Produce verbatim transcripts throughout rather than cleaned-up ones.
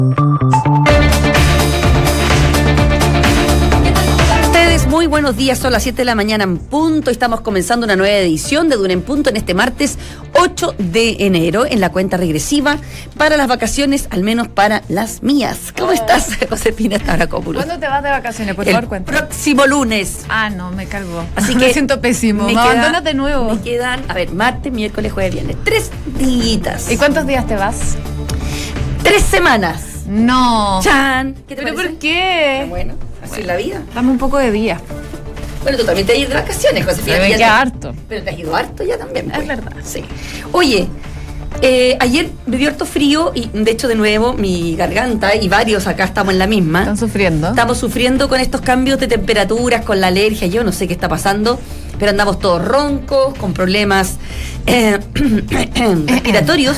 Muy buenos días, son las siete de la mañana en punto. Estamos comenzando una nueva edición de Duna en Punto en este martes ocho de enero, en la cuenta regresiva para las vacaciones, al menos para las mías. ¿Cómo oh. estás, Josefina Stavrakopoulos? ¿Cuándo te vas de vacaciones? Por favor, cuéntame. Próximo lunes. Ah, no, me cargó. Así que me siento pésimo. Me, me queda, abandonas de nuevo. Me quedan, a ver, martes, miércoles, jueves, viernes. Tres días. ¿Y cuántos días te vas? Tres semanas. No. Chan. ¿Qué te ¿Pero parece? por qué? Bueno, así bueno, es la vida. Dame un poco de día. Bueno, tú también te has ido de vacaciones, Josefina. Me queda harto. Pero te has ido harto ya también. Es pues. verdad. Sí. Oye, eh, ayer me dio harto frío y de hecho de nuevo mi garganta y varios acá estamos en la misma. ¿Están sufriendo? Estamos sufriendo con estos cambios de temperaturas, con la alergia. Yo no sé qué está pasando, pero andamos todos roncos, con problemas eh, respiratorios.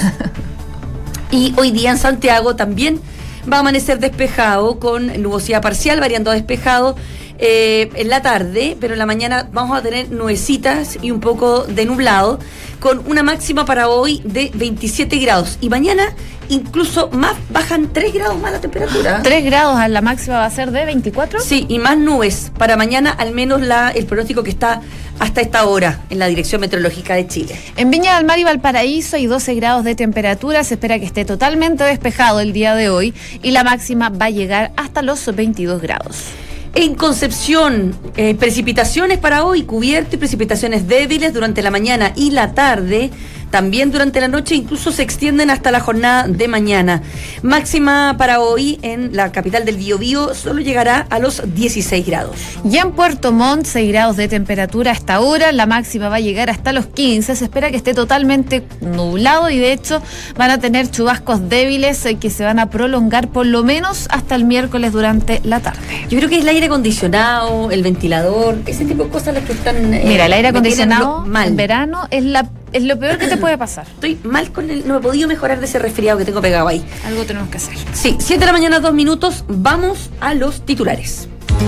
Y hoy día en Santiago también va a amanecer despejado, con nubosidad parcial, variando a despejado eh, en la tarde, pero en la mañana vamos a tener nubecitas y un poco de nublado, con una máxima para hoy de veintisiete grados. Y mañana incluso más, bajan tres grados más la temperatura. ¿tres grados a la máxima va a ser de veinticuatro? Sí, y más nubes. Para mañana, al menos la, el pronóstico que está hasta esta hora en la Dirección Meteorológica de Chile. En Viña del Mar y Valparaíso hay doce grados de temperatura. Se espera que esté totalmente despejado el día de hoy y la máxima va a llegar hasta los veintidós grados. En Concepción, eh, precipitaciones para hoy, cubierto y precipitaciones débiles durante la mañana y la tarde. También durante la noche, incluso se extienden hasta la jornada de mañana. Máxima para hoy en la capital del Biobío solo llegará a los dieciséis grados. Y en Puerto Montt, seis grados de temperatura hasta ahora. La máxima va a llegar hasta los quince. Se espera que esté totalmente nublado y de hecho van a tener chubascos débiles que se van a prolongar por lo menos hasta el miércoles durante la tarde. Yo creo que es el aire acondicionado, el ventilador, ese tipo de cosas las que están... Eh, Mira, el aire acondicionado mal. En verano es la Es lo peor que te puede pasar. Estoy mal con el... No he podido mejorar de ese resfriado que tengo pegado ahí. Algo tenemos que hacer. Sí, siete de la mañana, dos minutos. Vamos a los titulares.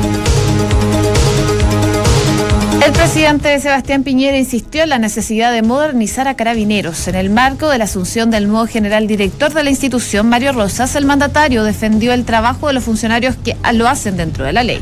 El presidente Sebastián Piñera insistió en la necesidad de modernizar a Carabineros. En el marco de la asunción del nuevo general director de la institución, Mario Rosas, el mandatario defendió el trabajo de los funcionarios que lo hacen dentro de la ley.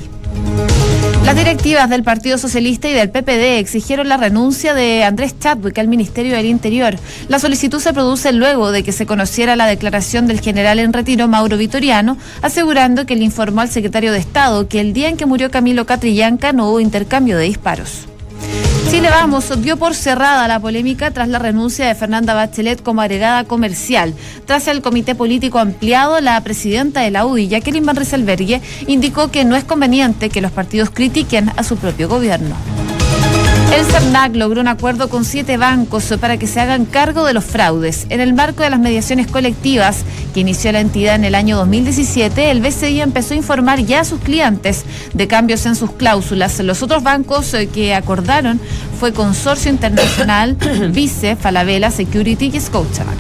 Las directivas del Partido Socialista y del P P D exigieron la renuncia de Andrés Chadwick al Ministerio del Interior. La solicitud se produce luego de que se conociera la declaración del general en retiro, Mauro Vitoriano, asegurando que le informó al secretario de Estado que el día en que murió Camilo Catrillanca no hubo intercambio de disparos. Chile Vamos dio por cerrada la polémica tras la renuncia de Fernanda Bachelet como agregada comercial. Tras el comité político ampliado, la presidenta de la U D I, Jacqueline Van Rysselberghe, indicó que no es conveniente que los partidos critiquen a su propio gobierno. El CERNAC logró un acuerdo con siete bancos para que se hagan cargo de los fraudes. En el marco de las mediaciones colectivas que inició la entidad en el año dos mil diecisiete, el B C I empezó a informar ya a sus clientes de cambios en sus cláusulas. Los otros bancos que acordaron fue Consorcio Internacional, Vice, Falabella Security y Scotiabank.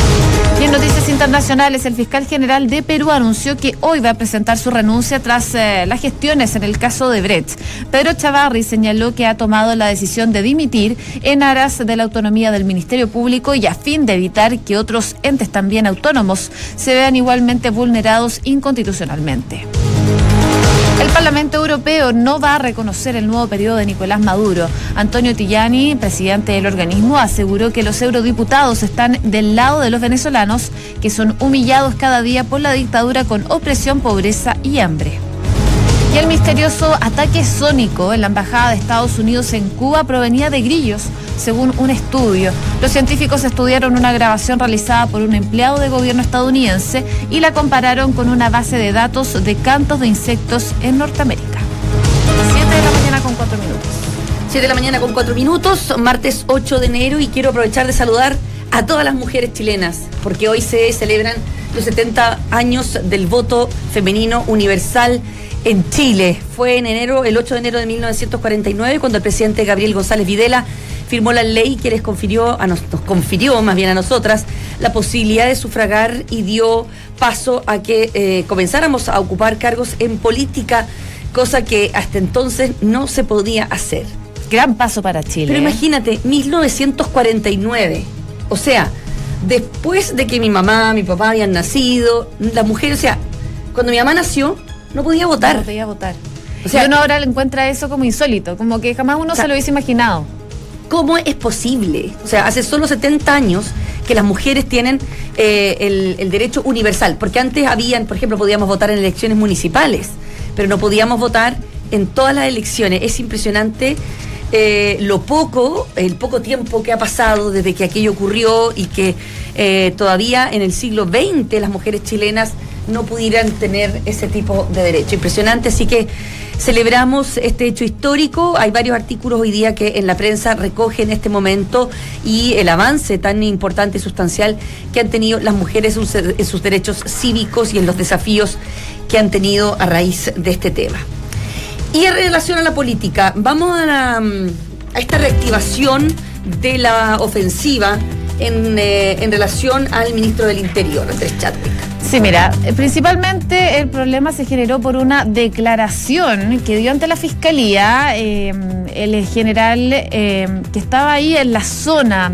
Y en noticias internacionales, el fiscal general de Perú anunció que hoy va a presentar su renuncia tras eh, las gestiones en el caso de Brecht. Pedro Chavarri señaló que ha tomado la decisión de dimitir en aras de la autonomía del Ministerio Público y a fin de evitar que otros entes también autónomos se vean igualmente vulnerados inconstitucionalmente. El Parlamento Europeo no va a reconocer el nuevo periodo de Nicolás Maduro. Antonio Tajani, presidente del organismo, aseguró que los eurodiputados están del lado de los venezolanos, que son humillados cada día por la dictadura con opresión, pobreza y hambre. Y el misterioso ataque sónico en la Embajada de Estados Unidos en Cuba provenía de grillos, según un estudio. Los científicos estudiaron una grabación realizada por un empleado de gobierno estadounidense y la compararon con una base de datos de cantos de insectos en Norteamérica. siete de la mañana con cuatro minutos. siete de la mañana con cuatro minutos, martes ocho de enero, y quiero aprovechar de saludar a todas las mujeres chilenas, porque hoy se celebran los setenta años del voto femenino universal en Chile. Fue en enero, el ocho de enero de mil novecientos cuarenta y nueve, cuando el presidente Gabriel González Videla firmó la ley que les confirió a nos, nos confirió más bien a nosotras la posibilidad de sufragar y dio paso a que eh, comenzáramos a ocupar cargos en política, cosa que hasta entonces no se podía hacer. Gran paso para Chile. Pero imagínate, mil novecientos cuarenta y nueve, o sea, después de que mi mamá, mi papá habían nacido, las mujeres, o sea, cuando mi mamá nació, no podía votar. No podía votar. O sea, y uno ahora le encuentra eso como insólito, como que jamás uno o sea, se lo hubiese imaginado. ¿Cómo es posible? O sea, hace solo setenta años que las mujeres tienen eh, el, el derecho universal, porque antes habían, por ejemplo, podíamos votar en elecciones municipales, pero no podíamos votar en todas las elecciones. Es impresionante eh, lo poco, el poco tiempo que ha pasado desde que aquello ocurrió y que eh, todavía en el siglo veinte las mujeres chilenas no pudieran tener ese tipo de derecho. Impresionante, así que celebramos este hecho histórico. Hay varios artículos hoy día que en la prensa recogen este momento y el avance tan importante y sustancial que han tenido las mujeres en sus, en sus derechos cívicos y en los desafíos que han tenido a raíz de este tema. Y en relación a la política, vamos a, la, a esta reactivación de la ofensiva en, eh, en relación al ministro del Interior, Andrés Chadwick. Sí, mira, principalmente el problema se generó por una declaración que dio ante la Fiscalía eh, el general eh, que estaba ahí en la zona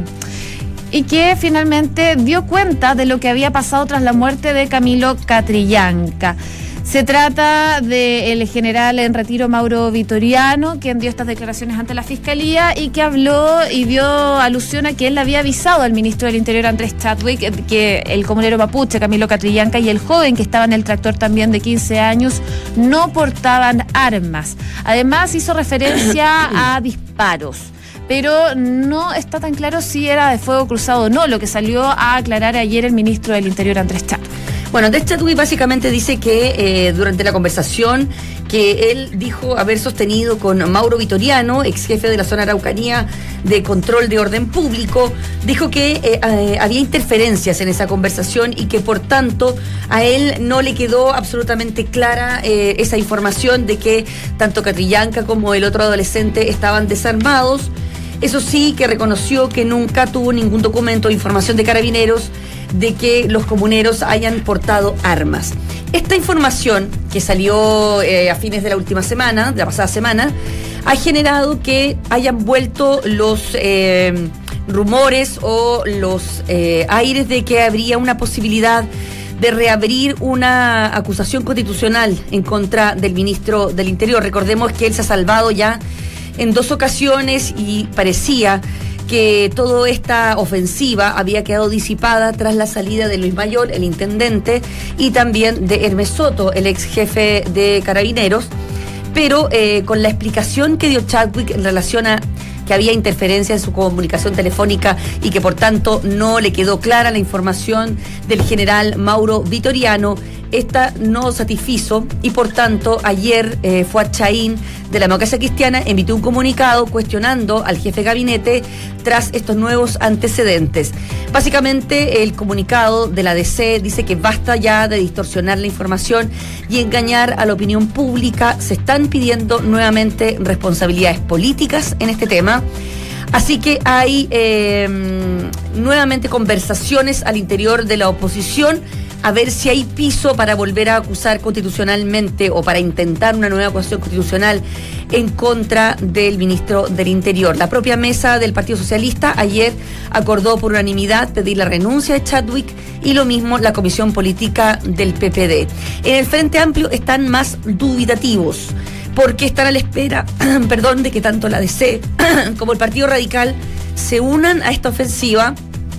y que finalmente dio cuenta de lo que había pasado tras la muerte de Camilo Catrillanca. Se trata del general en retiro Mauro Vitoriano, quien dio estas declaraciones ante la Fiscalía y que habló y dio alusión a que él había avisado al ministro del Interior, Andrés Chadwick, que el comunero mapuche, Camilo Catrillanca, y el joven que estaba en el tractor también de quince años, no portaban armas. Además, hizo referencia a disparos, pero no está tan claro si era de fuego cruzado o no, lo que salió a aclarar ayer el ministro del Interior, Andrés Chadwick. Bueno, Andrés Chadwick básicamente dice que eh, durante la conversación que él dijo haber sostenido con Mauro Vitoriano, ex jefe de la zona Araucanía de control de orden público, dijo que eh, eh, había interferencias en esa conversación y que por tanto a él no le quedó absolutamente clara eh, esa información de que tanto Catrillanca como el otro adolescente estaban desarmados. Eso sí, que reconoció que nunca tuvo ningún documento o información de Carabineros de que los comuneros hayan portado armas. Esta información, que salió eh, a fines de la última semana, de la pasada semana, ha generado que hayan vuelto los eh, rumores o los eh, aires de que habría una posibilidad de reabrir una acusación constitucional en contra del ministro del Interior. Recordemos que él se ha salvado ya en dos ocasiones y parecía que toda esta ofensiva había quedado disipada tras la salida de Luis Mayor, el intendente, y también de Hermes Soto, el ex jefe de Carabineros, pero eh, con la explicación que dio Chadwick en relación a que había interferencia en su comunicación telefónica y que por tanto no le quedó clara la información del general Mauro Vitoriano, esta no satisfizo y por tanto ayer eh, Fuad Chaín de la Democracia Cristiana emitió un comunicado cuestionando al jefe de gabinete tras estos nuevos antecedentes. Básicamente el comunicado de la D C dice que basta ya de distorsionar la información y engañar a la opinión pública. Se están pidiendo nuevamente responsabilidades políticas en este tema. Así que hay eh, nuevamente conversaciones al interior de la oposición a ver si hay piso para volver a acusar constitucionalmente o para intentar una nueva acusación constitucional en contra del ministro del Interior. La propia mesa del Partido Socialista ayer acordó por unanimidad pedir la renuncia de Chadwick y lo mismo la Comisión Política del P P D. En el Frente Amplio están más dubitativos porque están a la espera, perdón, de que tanto la D C como el Partido Radical se unan a esta ofensiva,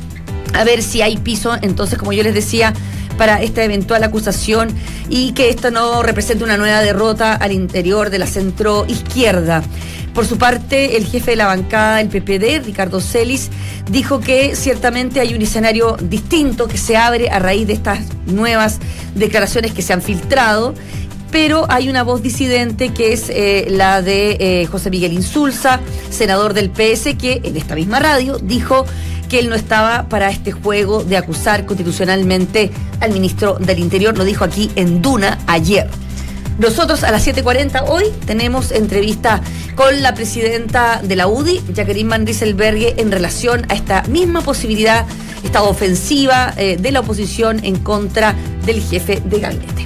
a ver si hay piso, entonces, como yo les decía, para esta eventual acusación y que esto no represente una nueva derrota al interior de la centroizquierda. Por su parte, el jefe de la bancada del P P D, Ricardo Celis, dijo que ciertamente hay un escenario distinto que se abre a raíz de estas nuevas declaraciones que se han filtrado, pero hay una voz disidente que es eh, la de eh, José Miguel Insulza, senador del P S, que en esta misma radio dijo que él no estaba para este juego de acusar constitucionalmente al ministro del Interior. Lo dijo aquí en Duna ayer. Nosotros a las siete cuarenta hoy tenemos entrevista con la presidenta de la U D I, Jacqueline Van Rieselberghe, en relación a esta misma posibilidad, esta ofensiva eh, de la oposición en contra del jefe de gabinete.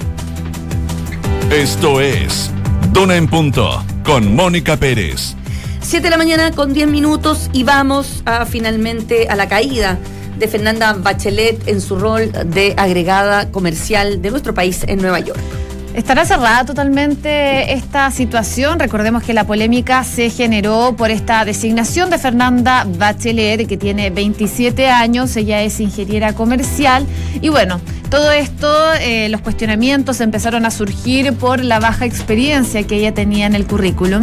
Esto es Duna en Punto con Mónica Pérez. siete de la mañana con diez minutos y vamos a finalmente a la caída de Fernanda Bachelet en su rol de agregada comercial de nuestro país en Nueva York. ¿Estará cerrada totalmente esta situación? Recordemos que la polémica se generó por esta designación de Fernanda Bachelet, que tiene veintisiete años, ella es ingeniera comercial, y bueno, todo esto, eh, los cuestionamientos empezaron a surgir por la baja experiencia que ella tenía en el currículum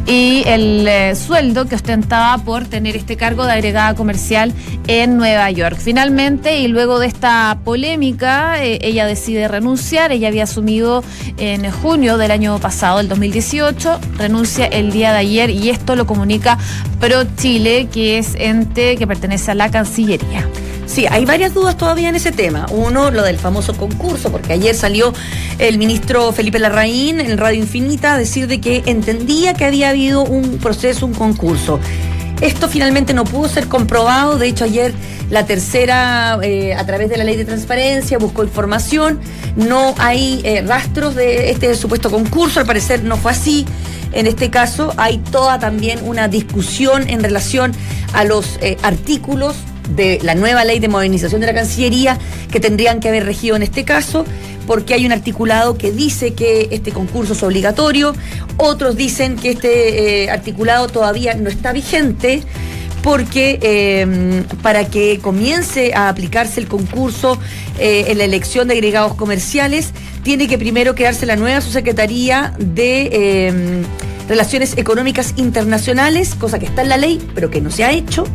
y el eh, sueldo que ostentaba por tener este cargo de agregada comercial en Nueva York. Finalmente, y luego de esta polémica, eh, ella decide renunciar. Ella había asumido en junio del año pasado, el dos mil dieciocho, renuncia el día de ayer, y esto lo comunica ProChile, que es ente que pertenece a la Cancillería. Sí, hay varias dudas todavía en ese tema. Uno, lo del famoso concurso, porque ayer salió el ministro Felipe Larraín en Radio Infinita a decir de que entendía que había habido un proceso, un concurso. Esto finalmente no pudo ser comprobado. De hecho, ayer la tercera, eh, a través de la ley de transparencia, buscó información. No hay eh, rastros de este supuesto concurso. Al parecer no fue así. En este caso hay toda también una discusión en relación a los eh, artículos de la nueva ley de modernización de la Cancillería que tendrían que haber regido en este caso, porque hay un articulado que dice que este concurso es obligatorio, otros dicen que este eh, articulado todavía no está vigente, porque eh, para que comience a aplicarse el concurso eh, en la elección de agregados comerciales, tiene que primero crearse la nueva subsecretaría de eh, Relaciones Económicas Internacionales, cosa que está en la ley, pero que no se ha hecho,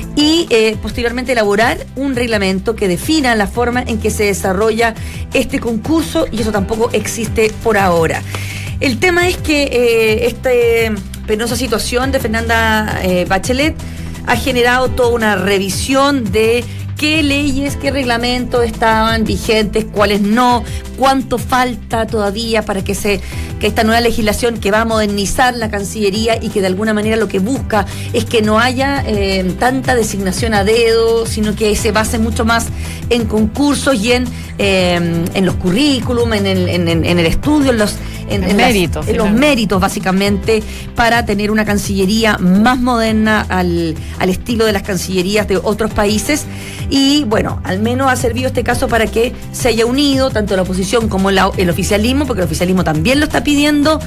y eh, posteriormente elaborar un reglamento que defina la forma en que se desarrolla este concurso, y eso tampoco existe por ahora. El tema es que eh, esta penosa situación de Fernanda eh, Bachelet ha generado toda una revisión de qué leyes, qué reglamentos estaban vigentes, cuáles no, cuánto falta todavía para que se que esta nueva legislación que va a modernizar la Cancillería y que de alguna manera lo que busca es que no haya eh, tanta designación a dedo, sino que se base mucho más en concursos y en, eh, en los currículum, en el, en, en, en el estudio, en los, en, en méritos, las, en los méritos básicamente, para tener una Cancillería más moderna al, al estilo de las Cancillerías de otros países. Y bueno, al menos ha servido este caso para que se haya unido tanto la oposición como la, el oficialismo, porque el oficialismo también lo está pidiendo,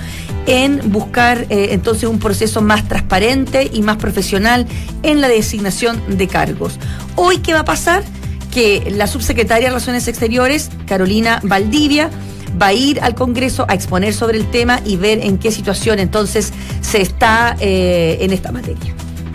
en buscar eh, entonces un proceso más transparente y más profesional en la designación de cargos. Hoy, ¿qué va a pasar? Que la subsecretaria de Relaciones Exteriores, Carolina Valdivia, va a ir al Congreso a exponer sobre el tema y ver en qué situación entonces se está eh, en esta materia.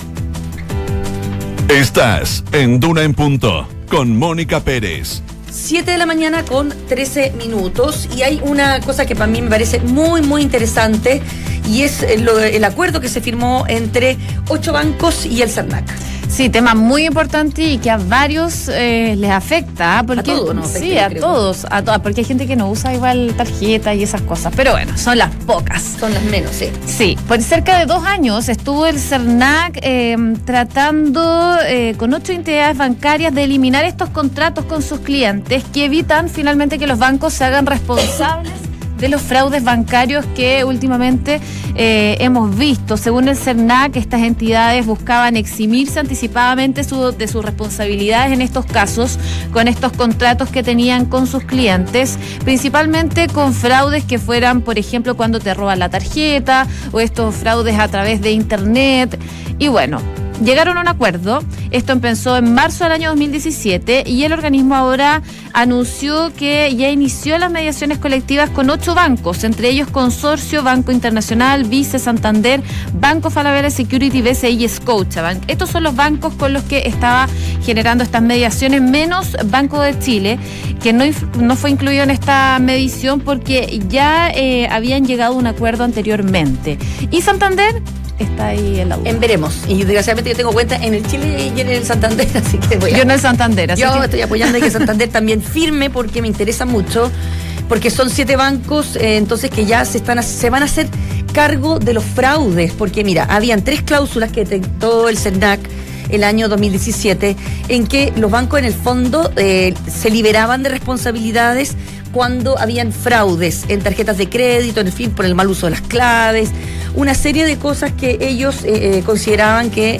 Estás en Duna en Punto con Mónica Pérez. siete de la mañana con trece minutos, y hay una cosa que para mí me parece muy muy interesante, y es lo, el acuerdo que se firmó entre ocho bancos y el CERNAC. Sí, tema muy importante y que a varios eh, les afecta. Porque, a todos, ¿no? Sí, afecta, a creo. todos, a todas, porque hay gente que no usa igual tarjeta y esas cosas. Pero bueno, son las pocas. Son las menos, sí. Sí, por cerca de dos años estuvo el CERNAC eh, tratando eh, con ocho entidades bancarias de eliminar estos contratos con sus clientes que evitan finalmente que los bancos se hagan responsables de los fraudes bancarios que últimamente eh, hemos visto. Según el CERNAC, estas entidades buscaban eximirse anticipadamente su, de sus responsabilidades en estos casos, con estos contratos que tenían con sus clientes, principalmente con fraudes que fueran, por ejemplo, cuando te roban la tarjeta, o estos fraudes a través de internet. Y bueno, llegaron a un acuerdo. Esto empezó en marzo del año dos mil diecisiete, y el organismo ahora anunció que ya inició las mediaciones colectivas con ocho bancos, entre ellos Consorcio, Banco Internacional, Vice, Santander, Banco Falabella Security, B C I y Scotiabank. Estos son los bancos con los que estaba generando estas mediaciones, menos Banco de Chile, que no, no fue incluido en esta medición porque ya eh, habían llegado a un acuerdo anteriormente. Y Santander está ahí en la duda. En veremos. Y desgraciadamente yo tengo cuenta en el Chile y en el Santander, así que voy a... Yo en el Santander, así Yo que... estoy apoyando a que Santander también firme, porque me interesa mucho, porque son siete bancos, eh, entonces que ya se están se van a hacer cargo de los fraudes, porque mira, habían tres cláusulas que detectó el CERNAC el año dos mil diecisiete, en que los bancos en el fondo eh, se liberaban de responsabilidades cuando habían fraudes en tarjetas de crédito, en fin, por el mal uso de las claves, una serie de cosas que ellos eh, consideraban que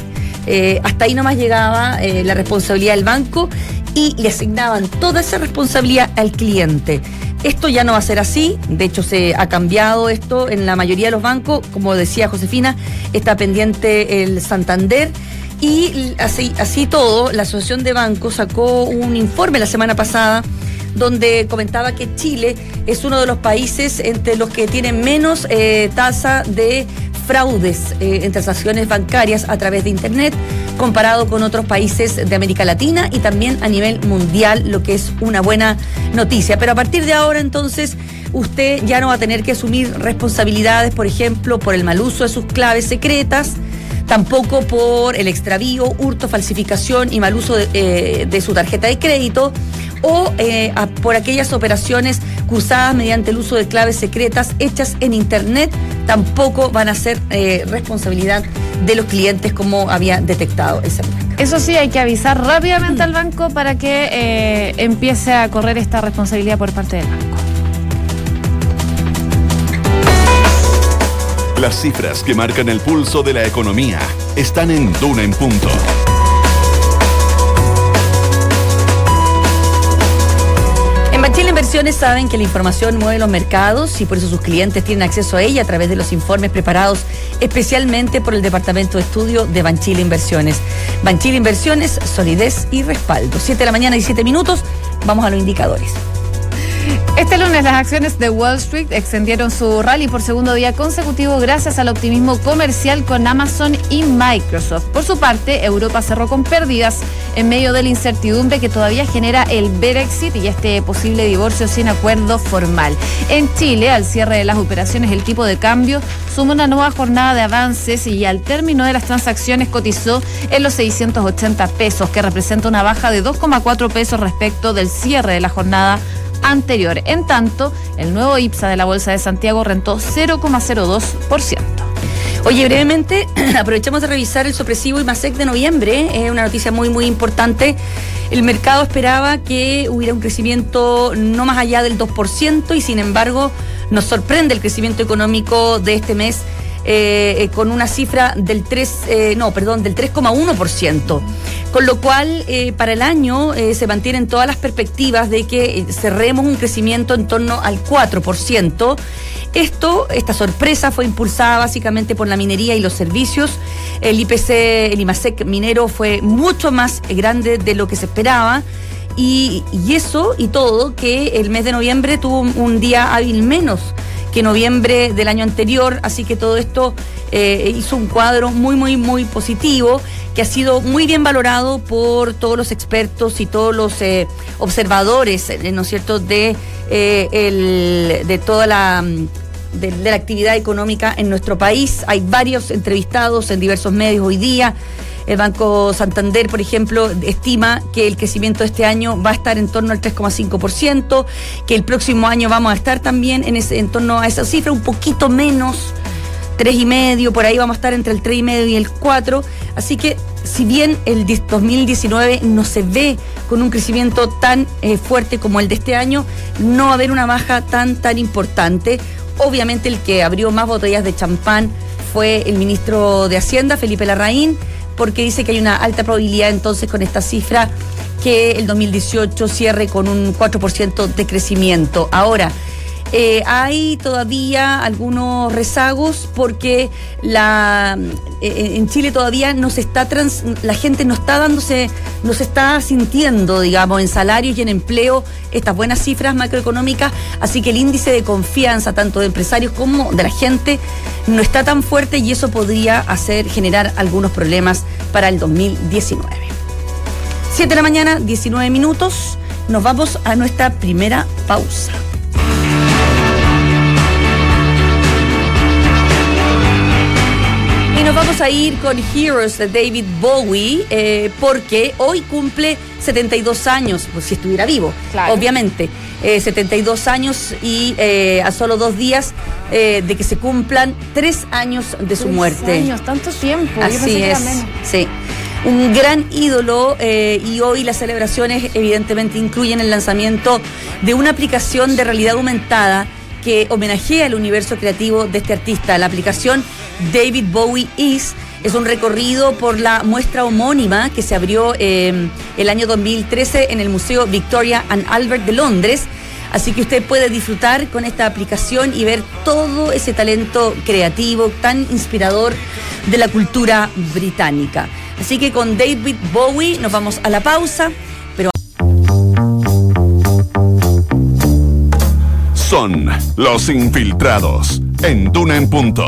Eh, hasta ahí nomás llegaba eh, la responsabilidad del banco y le asignaban toda esa responsabilidad al cliente. Esto ya no va a ser así, de hecho se ha cambiado esto en la mayoría de los bancos, como decía Josefina, está pendiente el Santander. Y así, así todo, la Asociación de Bancos sacó un informe la semana pasada donde comentaba que Chile es uno de los países entre los que tienen menos eh, tasa de fraudes eh, en transacciones bancarias a través de Internet, comparado con otros países de América Latina y también a nivel mundial, lo que es una buena noticia. Pero a partir de ahora, entonces, usted ya no va a tener que asumir responsabilidades, por ejemplo, por el mal uso de sus claves secretas, tampoco por el extravío, hurto, falsificación y mal uso de, eh, de su tarjeta de crédito, o eh, a, por aquellas operaciones cursadas mediante el uso de claves secretas hechas en Internet, tampoco van a ser eh, responsabilidad de los clientes, como había detectado el Cernac. Eso sí, hay que avisar rápidamente al banco para que eh, empiece a correr esta responsabilidad por parte del banco. Las cifras que marcan el pulso de la economía están en Duna en Punto. En Banchile Inversiones saben que la información mueve los mercados y por eso sus clientes tienen acceso a ella a través de los informes preparados especialmente por el Departamento de Estudio de Banchile Inversiones. Banchile Inversiones, solidez y respaldo. siete de la mañana y siete minutos, vamos a los indicadores. Este lunes las acciones de Wall Street extendieron su rally por segundo día consecutivo gracias al optimismo comercial con Amazon y Microsoft. Por su parte, Europa cerró con pérdidas en medio de la incertidumbre que todavía genera el Brexit y este posible divorcio sin acuerdo formal. En Chile, al cierre de las operaciones, el tipo de cambio sumó una nueva jornada de avances y al término de las transacciones cotizó en los seiscientos ochenta pesos, que representa una baja de dos coma cuatro pesos respecto del cierre de la jornada anterior. En tanto, el nuevo I P S A de la Bolsa de Santiago rentó cero coma cero dos por ciento. Oye, brevemente, aprovechamos de revisar el sorpresivo IMASEC de noviembre, es una noticia muy, muy importante. El mercado esperaba que hubiera un crecimiento no más allá del dos por ciento y sin embargo nos sorprende el crecimiento económico de este mes eh, eh, con una cifra del tres, eh, no, perdón, del tres coma uno por ciento. Con lo cual, eh, para el año eh, se mantienen todas las perspectivas de que eh, cerremos un crecimiento en torno al cuatro por ciento. Esto, esta sorpresa fue impulsada básicamente por la minería y los servicios. El I P C, el IMASEC minero fue mucho más grande de lo que se esperaba. Y, y eso y todo, que el mes de noviembre tuvo un, un día hábil menos que noviembre del año anterior, así que todo esto eh, hizo un cuadro muy, muy, muy positivo, que ha sido muy bien valorado por todos los expertos y todos los eh, observadores, eh, ¿no es cierto?, de, eh, el, de toda la... De, de la actividad económica en nuestro país. Hay varios entrevistados en diversos medios hoy día. El Banco Santander, por ejemplo, estima que el crecimiento de este año va a estar en torno al tres coma cinco por ciento, que el próximo año vamos a estar también en, ese, en torno a esa cifra, un poquito menos, tres y medio, por ahí vamos a estar entre el tres y medio y el cuatro. Así que, si bien el dos mil diecinueve no se ve con un crecimiento tan eh, fuerte como el de este año, no va a haber una baja tan, tan importante. Obviamente el que abrió más botellas de champán fue el ministro de Hacienda, Felipe Larraín, porque dice que hay una alta probabilidad entonces con esta cifra que el dos mil dieciocho cierre con un cuatro por ciento de crecimiento. Ahora, eh, hay todavía algunos rezagos porque la eh, en Chile todavía no se está trans, la gente no está dándose, no se está sintiendo, digamos, en salarios y en empleo estas buenas cifras macroeconómicas, así que el índice de confianza tanto de empresarios como de la gente no está tan fuerte y eso podría hacer generar algunos problemas para el dos mil diecinueve. siete de la mañana, diecinueve minutos, nos vamos a nuestra primera pausa. Y nos vamos a ir con Heroes de David Bowie, eh, porque hoy cumple setenta y dos años, pues si estuviera vivo, claro. Obviamente, eh, setenta y dos años y eh, a solo dos días eh, de que se cumplan tres años de su tres muerte. Tres años, tanto tiempo. Así es, sí. Un gran ídolo eh, y hoy las celebraciones evidentemente incluyen el lanzamiento de una aplicación de realidad aumentada que homenajea el universo creativo de este artista. La aplicación David Bowie Is Es un recorrido por la muestra homónima que se abrió eh, el año dos mil trece en el Museo Victoria and Albert de Londres. Así que usted puede disfrutar con esta aplicación y ver todo ese talento creativo tan inspirador de la cultura británica. Así que con David Bowie nos vamos a la pausa. Pero Son los infiltrados en Duna en Punto.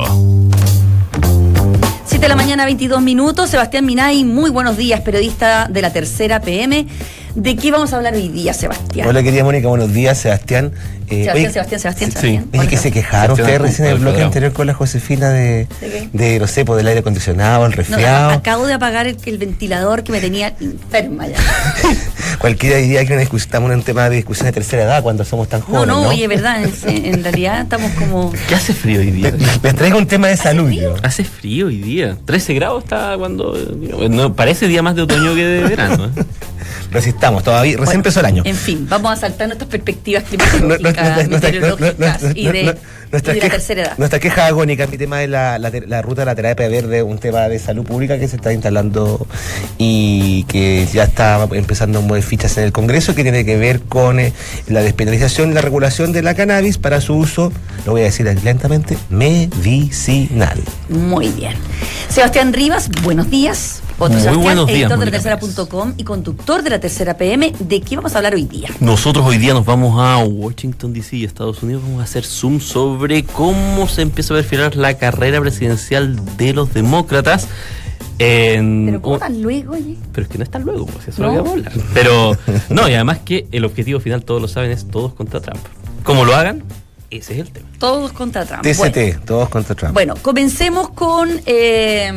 siete de la mañana, veintidós minutos. Sebastián Minay, muy buenos días, periodista de La Tercera P M. ¿De qué vamos a hablar hoy día, Sebastián? Hola, querida Mónica, buenos días, Sebastián. Eh, Sebastián, oye, Sebastián, Sebastián, sí, Sebastián. Oye, que se quejaron ustedes recién en el bloque anterior con la Josefina de, ¿De, de no sé, pues, del aire acondicionado, el resfriado. No, acabo de apagar el, el ventilador que me tenía enferma ya. Cualquiera diría que estamos en un tema de discusión de tercera edad cuando somos tan jóvenes, ¿no? No, no, oye, verdad, en, en realidad estamos como... ¿Qué hace frío hoy día? Me traigo un tema de salud. frío? Yo. Hace frío hoy día. trece grados está cuando... No, parece día más de otoño que de verano. ¿eh? Resistamos, todavía, recién Bueno, empezó el año. En fin, vamos a saltar nuestras perspectivas climatológicas, Nuestra- nuestra- meteorológicas nuestra- y de, nuestra- nuestra y de la queja- tercera edad. Nuestra queja agónica, mi tema es la, la, la ruta de la terapia verde, un tema de salud pública que se está instalando y que ya está empezando a mover fichas en el Congreso, que tiene que ver con eh, la despenalización y la regulación de la cannabis para su uso, lo voy a decir lentamente, medicinal. Muy bien. Sebastián Rivas, buenos días. Otro Muy Sebastián, buenos días, editor de la Mónica tercera Pérez. punto com y conductor de La Tercera P M. ¿De qué vamos a hablar hoy día? Nosotros hoy día nos vamos a Washington D C, Estados Unidos. Vamos a hacer zoom sobre cómo se empieza a perfilar la carrera presidencial de los demócratas. En, Pero ¿cómo tan luego, oye? Pero es que no es tan luego, pues eso ¿No? es lo que vamos a hablar. Pero no, y además que el objetivo final, todos lo saben, es todos contra Trump. Como lo hagan, ese es el tema. Todos contra Trump. T C T, Bueno, todos contra Trump. bueno, comencemos con eh,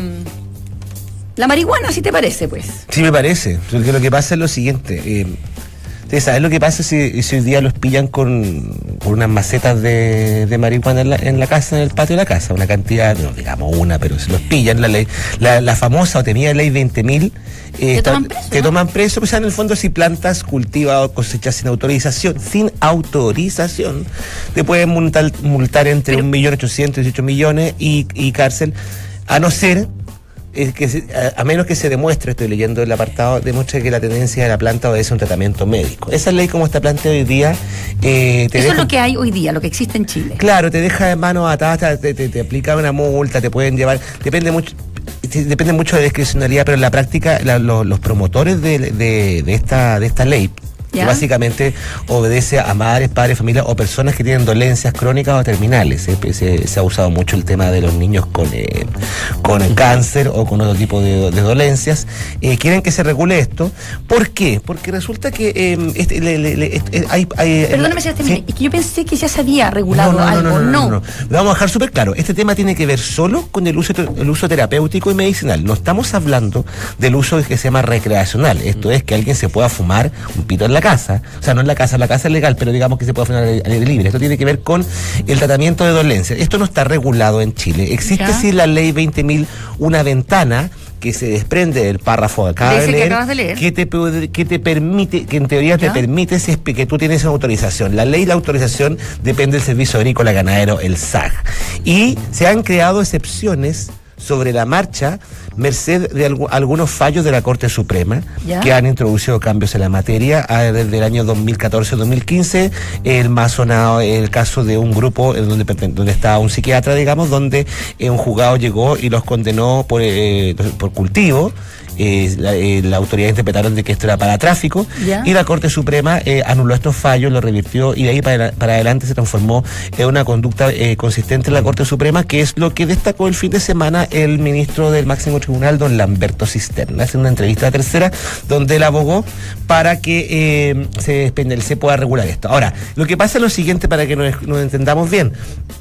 la marihuana, si te parece, pues. Sí, me parece. Porque lo que pasa es lo siguiente. Eh, ¿Ustedes saben lo que pasa si, si hoy día los pillan con, con unas macetas de, de marihuana en la, en la casa, en el patio de la casa? Una cantidad, no digamos una, pero si los pillan, la ley, la, la famosa o temida ley veinte mil. Te Eh, toman preso, Te ¿no? toman preso, pues en el fondo si plantas, cultivas o cosechas sin autorización, sin autorización, te pueden multar, multar entre Pero- un millón ochocientos dieciocho millones y, y cárcel, a no ser es que se- a, a menos que se demuestre, estoy leyendo el apartado, demuestre que la tendencia de la planta obedece a un tratamiento médico. Esa ley como está planteada hoy día eh, te Eso deja, es lo que hay hoy día, lo que existe en Chile. claro, te deja de manos atadas, te, te, te aplica una multa, te pueden llevar, depende mucho depende mucho de discrecionalidad, pero en la práctica la- lo- los promotores de, de, de esta de esta ley, ¿Ya? que básicamente obedece a madres, padres, familias o personas que tienen dolencias crónicas o terminales. Se, se- se ha usado mucho el tema de los niños con, eh, con cáncer o con otro tipo de, de dolencias. Eh, quieren que se regule esto. ¿Por qué? Porque resulta que eh, este, le- le- le- este, hay... hay Perdóname, Sebastián, ¿sí? mire, es que yo pensé que ya se había regulado algo, no. no, no, no. Lo vamos a dejar súper claro. Este tema tiene que ver solo con el uso, el uso terapéutico y medicinal. No estamos hablando del uso que se llama recreacional. Esto es que alguien se pueda fumar un pito en la casa. O sea, no en la casa, la casa es legal, pero digamos que se puede fumar al aire libre. Esto tiene que ver con el tratamiento de dolencias. Esto no está regulado en Chile. Existe ¿Ya? sí la ley veinte mil, una ventana que se desprende del párrafo que acabas De ese de que leer, acabas de leer. que te, puede- que te permite, que en teoría ¿Ya? te permite si es que tú tienes una autorización. La ley y la autorización depende del Servicio Agrícola Ganadero, el S A G. Y se han creado excepciones sobre la marcha, merced de algu- algunos fallos de la Corte Suprema, ¿Ya? que han introducido cambios en la materia. Ah, desde el año dos mil catorce dos mil quince, el más sonado el caso de un grupo en donde, perten- donde estaba un psiquiatra, digamos, donde eh, un juzgado llegó y los condenó por, eh, por cultivo. Eh, la, eh, la autoridad interpretaron de que esto era para tráfico, ¿Ya? y la Corte Suprema eh, anuló estos fallos, lo revirtió, y de ahí para, para adelante se transformó en una conducta eh, consistente en la Corte Suprema, que es lo que destacó el fin de semana el ministro del máximo tribunal, don Lamberto Cisterna, en una entrevista a Tercera, donde él abogó para que eh, se, se pueda regular esto. Ahora, lo que pasa es lo siguiente, para que nos, nos entendamos bien.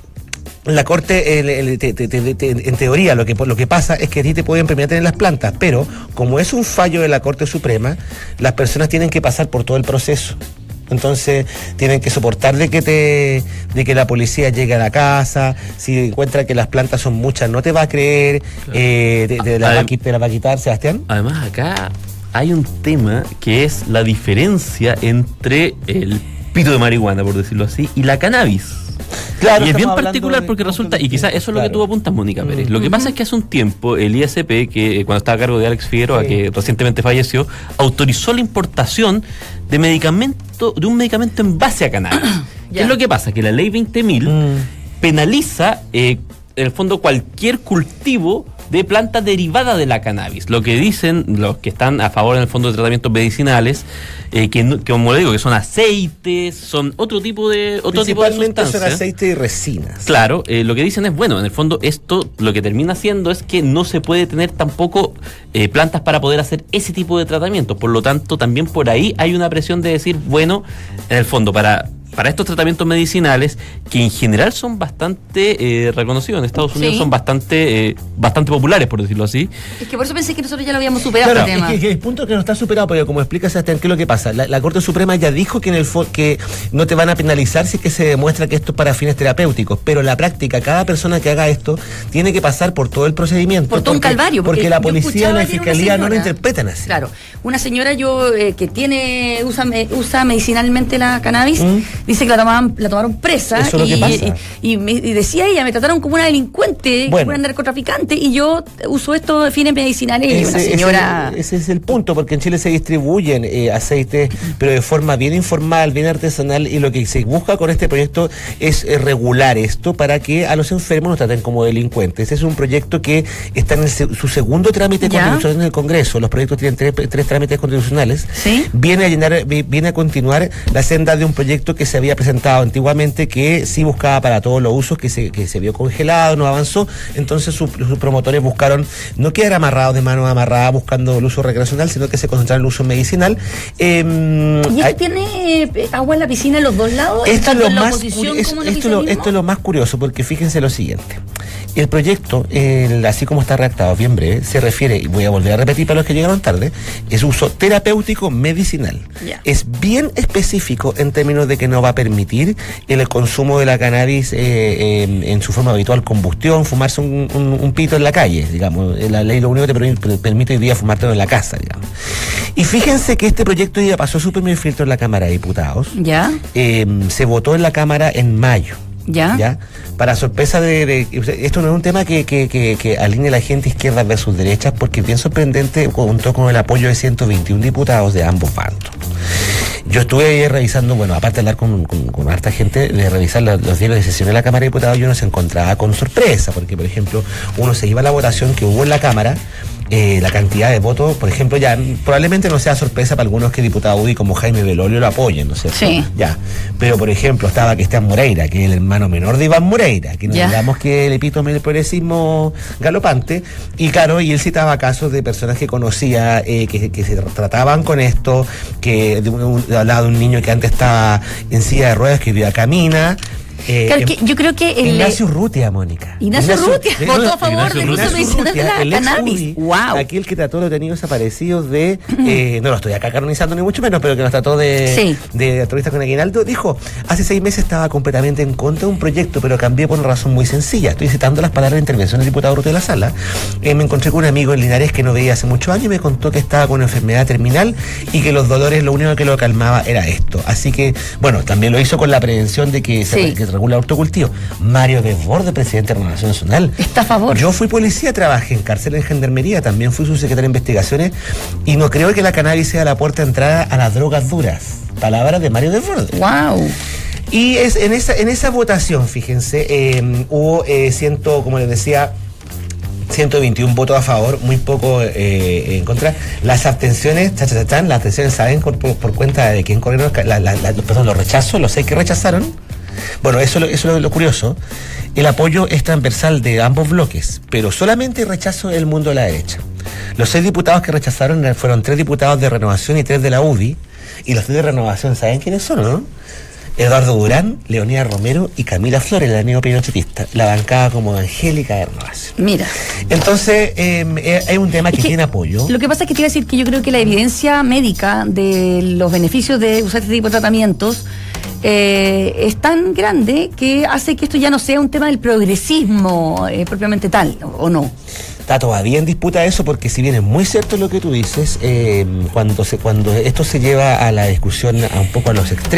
La Corte, el- el- te- te- te- te- en teoría, lo que, lo que pasa es que a ti te pueden permitir en las plantas, pero como es un fallo de la Corte Suprema, las personas tienen que pasar por todo el proceso. Entonces tienen que soportar de que te, de que la policía llegue a la casa. Si encuentra que las plantas son muchas, no te va a creer. Claro. eh, te, te la va a, Adem- qui- te la va a quitar, Sebastián. Además, acá hay un tema que es la diferencia entre el pito de marihuana, por decirlo así, y la cannabis. Claro, y es bien estamos particular hablando de- porque resulta, y quizás eso es lo que Claro. tú apuntas, Mónica Pérez. Mm. Lo que pasa es que hace un tiempo el I S P, que eh, cuando estaba a cargo de Alex Figueroa, Sí. que recientemente falleció, autorizó la importación de medicamento, de un medicamento en base a cannabis. ¿Qué Ya. es lo que pasa? Que la ley veinte mil Mm. penaliza, eh, en el fondo, cualquier cultivo de planta derivada de la cannabis. Lo que dicen los que están a favor en el fondo de tratamientos medicinales, eh, que, no- que como le digo, que son aceites, son otro tipo de otro tipo de Principalmente son sustancias. aceite y resinas. Claro, eh, lo que dicen es, bueno, en el fondo esto lo que termina haciendo es que no se puede tener tampoco eh, plantas para poder hacer ese tipo de tratamientos. Por lo tanto, también por ahí hay una presión de decir, bueno, en el fondo, para... para estos tratamientos medicinales, que en general son bastante eh, reconocidos en Estados Unidos, Sí. son bastante eh, bastante populares, por decirlo así. Es que por eso pensé que nosotros ya lo habíamos superado Claro, el es tema. que, que el punto que no está superado, porque como explica Sebastián, ¿qué es lo que pasa? La, la Corte Suprema ya dijo que en el fo- que no te van a penalizar si es que se demuestra que esto es para fines terapéuticos, pero en la práctica, cada persona que haga esto tiene que pasar por todo el procedimiento. Por todo un porque- calvario, porque Porque la yo policía y escuchaba la ayer una fiscalía no lo señora- interpretan así. Claro, una señora yo eh, que tiene usa me- usa medicinalmente la cannabis, ¿Mm? dice que la tomaban la tomaron presa Eso es lo y, que pasa. y, y me- y decía ella, me trataron como una delincuente, Bueno. como una narcotraficante y yo uso esto de fines medicinales y Ese, una ese- señora... ese es el punto, porque en Chile se distribuyen eh, aceites, pero de forma bien informal, bien artesanal, y lo que se busca con este proyecto es eh, regular esto para que a los enfermos no traten como delincuentes. Es un proyecto que está en el se- su segundo trámite Ya. constitucional en el Congreso. Los proyectos tienen tres, tres trámites constitucionales. Sí. Viene a llenar, vi- viene a continuar la senda de un proyecto que se había presentado antiguamente, que sí buscaba para todos los usos, que se, que se vio congelado, no avanzó. Entonces su- sus promotores buscaron no quedar amarrados de mano amarrada buscando el uso recreacional, sino que se concentraron en el uso medicinal. Eh, ¿Y hay- esto tiene eh, agua en la piscina en los dos lados? esto es tanto lo en la más oposición curi- es- como en el esto, es lo, oficialismo? esto es lo más curioso, porque fíjense lo siguiente. El proyecto, el- así como está redactado, bien breve, se refiere, y voy a volver a repetir para los que llegaron tarde, es uso terapéutico medicinal. Ya. Es bien específico en términos de que no va a permitir el consumo de la cannabis eh, eh, en su forma habitual, combustión, fumarse un, un- un pito en la calle, digamos. La ley lo único que te permi- permite hoy día fumártelo en la casa, digamos. Y fíjense que este proyecto ya pasó su primer filtro en la Cámara de Diputados. ¿Ya? Eh, se votó en la Cámara en mayo. ¿Ya? Para sorpresa de, de- o sea, esto no es un tema que, que, que, que alinee la gente izquierda versus derechas, porque bien sorprendente contó con el apoyo de ciento veintiún diputados de ambos bandos. Yo estuve revisando, bueno, aparte de hablar con, con, con harta gente, de revisar los, los diarios de sesión de la Cámara de Diputados, yo no se encontraba con sorpresa, porque por ejemplo, uno se iba a la votación que hubo en la Cámara, eh, la cantidad de votos, por ejemplo, ya probablemente no sea sorpresa para algunos que diputado U D I como Jaime Belolio lo apoyen, ¿no es cierto? Sí. Ya. Pero por ejemplo, estaba Cristian Moreira, que es el hermano menor de Iván Moreira, que nos Ya. digamos que el epítome del progresismo galopante, y claro, y él citaba casos de personas que conocía, eh, que, que se trataban con esto, que de un, un- hablaba de un niño que antes estaba en silla de ruedas, que hoy día camina. Eh, Claro, em- que yo creo que el... Ignacio Urrutia, Mónica. Ignacio Urrutia eh, votó no, a favor Ignacio del uso Urrutia. medicinal de la el ex cannabis. U D I, ¡Wow! Aquel que trató a los detenidos desaparecidos de, eh, no lo estoy acá canonizando ni mucho menos, pero que nos trató de, Sí. de terroristas con aguinaldo, dijo, hace seis meses estaba completamente en contra de un proyecto, pero cambié por una razón muy sencilla. Estoy citando las palabras de intervención del diputado Urrutia de la Sala. Eh, me encontré con un amigo en Linares que no veía hace muchos años y me contó que estaba con una enfermedad terminal y que los dolores lo único que lo calmaba era esto. Así que, bueno, también lo hizo con la prevención de que se, Sí. que se regula el autocultivo. Mario Desbordes, presidente de Renovación Nacional. Está a favor. Yo fui policía, trabajé en cárcel en gendarmería, también fui subsecretario de investigaciones y no creo que la cannabis sea la puerta de entrada a las drogas duras. Palabras de Mario Desbordes. ¡Wow! Y es en esa en esa votación, fíjense, eh, hubo eh, ciento, como les decía, ciento veintiún votos a favor, muy poco eh, en contra. Las abstenciones, cha, cha, cha, chan, las abstenciones, ¿saben por, por, por cuenta de quién corrieron? La, la, la, perdón, los rechazos, los seis que rechazaron. Bueno, eso, es lo- eso es lo curioso. El apoyo es transversal de ambos bloques, pero solamente rechazo del mundo de la derecha. Los seis diputados que rechazaron fueron tres diputados de Renovación y tres de la U D I. Y los tres de Renovación, ¿saben quiénes son, no? Eduardo Durán, Leonida Romero y Camila Flores, la neopinochetista, la bancada como Angélica de Renovación. Mira. Entonces, eh, eh, hay un tema que, Es que tiene apoyo. Lo que pasa es que te iba a decir que yo creo que la evidencia médica de los beneficios de usar este tipo de tratamientos eh, es tan grande que hace que esto ya no sea un tema del progresismo eh, propiamente tal, ¿o, o no? Está todavía en disputa eso, porque si bien es muy cierto lo que tú dices, eh, cuando se cuando esto se lleva a la discusión a un poco a los extremos,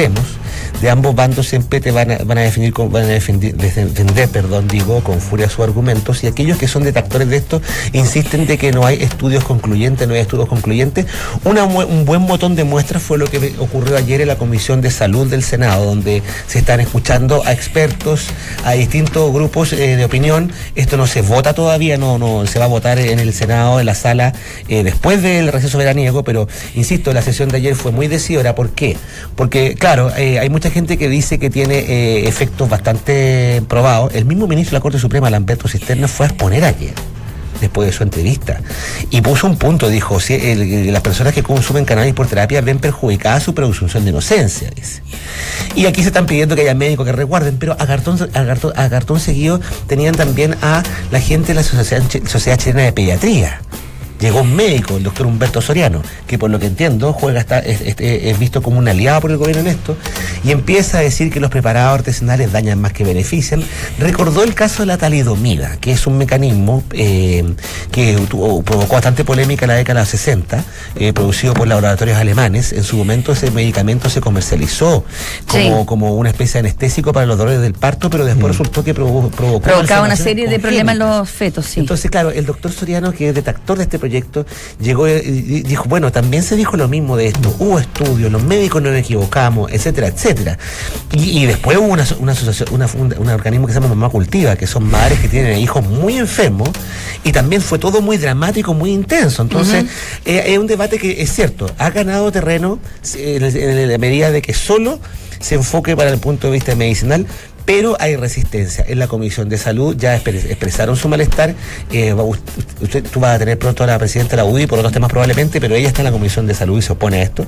de ambos bandos siempre te van a, van a definir, con, van a defender, defender, perdón, digo, con furia sus argumentos, y aquellos que son detractores de esto insisten de que no hay estudios concluyentes, no hay estudios concluyentes. Una, un buen botón de muestras fue lo que ocurrió ayer en la Comisión de Salud del Senado, donde se están escuchando a expertos, a distintos grupos eh, de opinión. Esto no se vota todavía, no, no se va a votar en el Senado, en la sala, eh, después del receso veraniego, pero insisto, la sesión de ayer fue muy decidora. ¿Por qué? Porque, claro, eh, hay mucha gente que dice que tiene eh, efectos bastante probados. El mismo ministro de la Corte Suprema, Lamberto Cisterna, fue a exponer ayer, después de su entrevista, y puso un punto, dijo, si el, el, las personas que consumen cannabis por terapia ven perjudicada su presunción de inocencia, dice. Y aquí se están pidiendo que haya médicos que resguarden, pero a cartón, a cartón, a cartón seguido tenían también a la gente de la Sociedad, Sociedad Chilena de Pediatría. Llegó un médico, el doctor Humberto Soriano, que por lo que entiendo juega está, es, es, es visto como un aliado por el gobierno en esto, y empieza a decir que los preparados artesanales dañan más que benefician. Recordó el caso de la talidomida, que es un mecanismo eh, que tuvo, provocó bastante polémica en la década de los sesenta, eh, producido por laboratorios alemanes. En su momento ese medicamento se comercializó como, sí. como una especie de anestésico para los dolores del parto, pero después mm. resultó que provo provocó provocaba una serie de problemas en los fetos. Sí. Entonces, claro, el doctor Soriano, que es detractor de este proyecto, llegó y dijo, bueno, también se dijo lo mismo de esto, hubo estudios, los médicos no nos equivocamos, etcétera, etcétera. Y, y después hubo una, una asociación, una, un, un organismo que se llama Mamá Cultiva, que son madres que tienen hijos muy enfermos, y también fue todo muy dramático, muy intenso. Entonces, uh-huh. eh, es un debate que es cierto, ha ganado terreno en, en la medida de que solo se enfoque para el punto de vista medicinal, pero hay resistencia. En la Comisión de Salud ya expresaron su malestar. Eh, usted, tú vas a tener pronto a la presidenta de la U D I por otros temas probablemente, pero ella está en la Comisión de Salud y se opone a esto.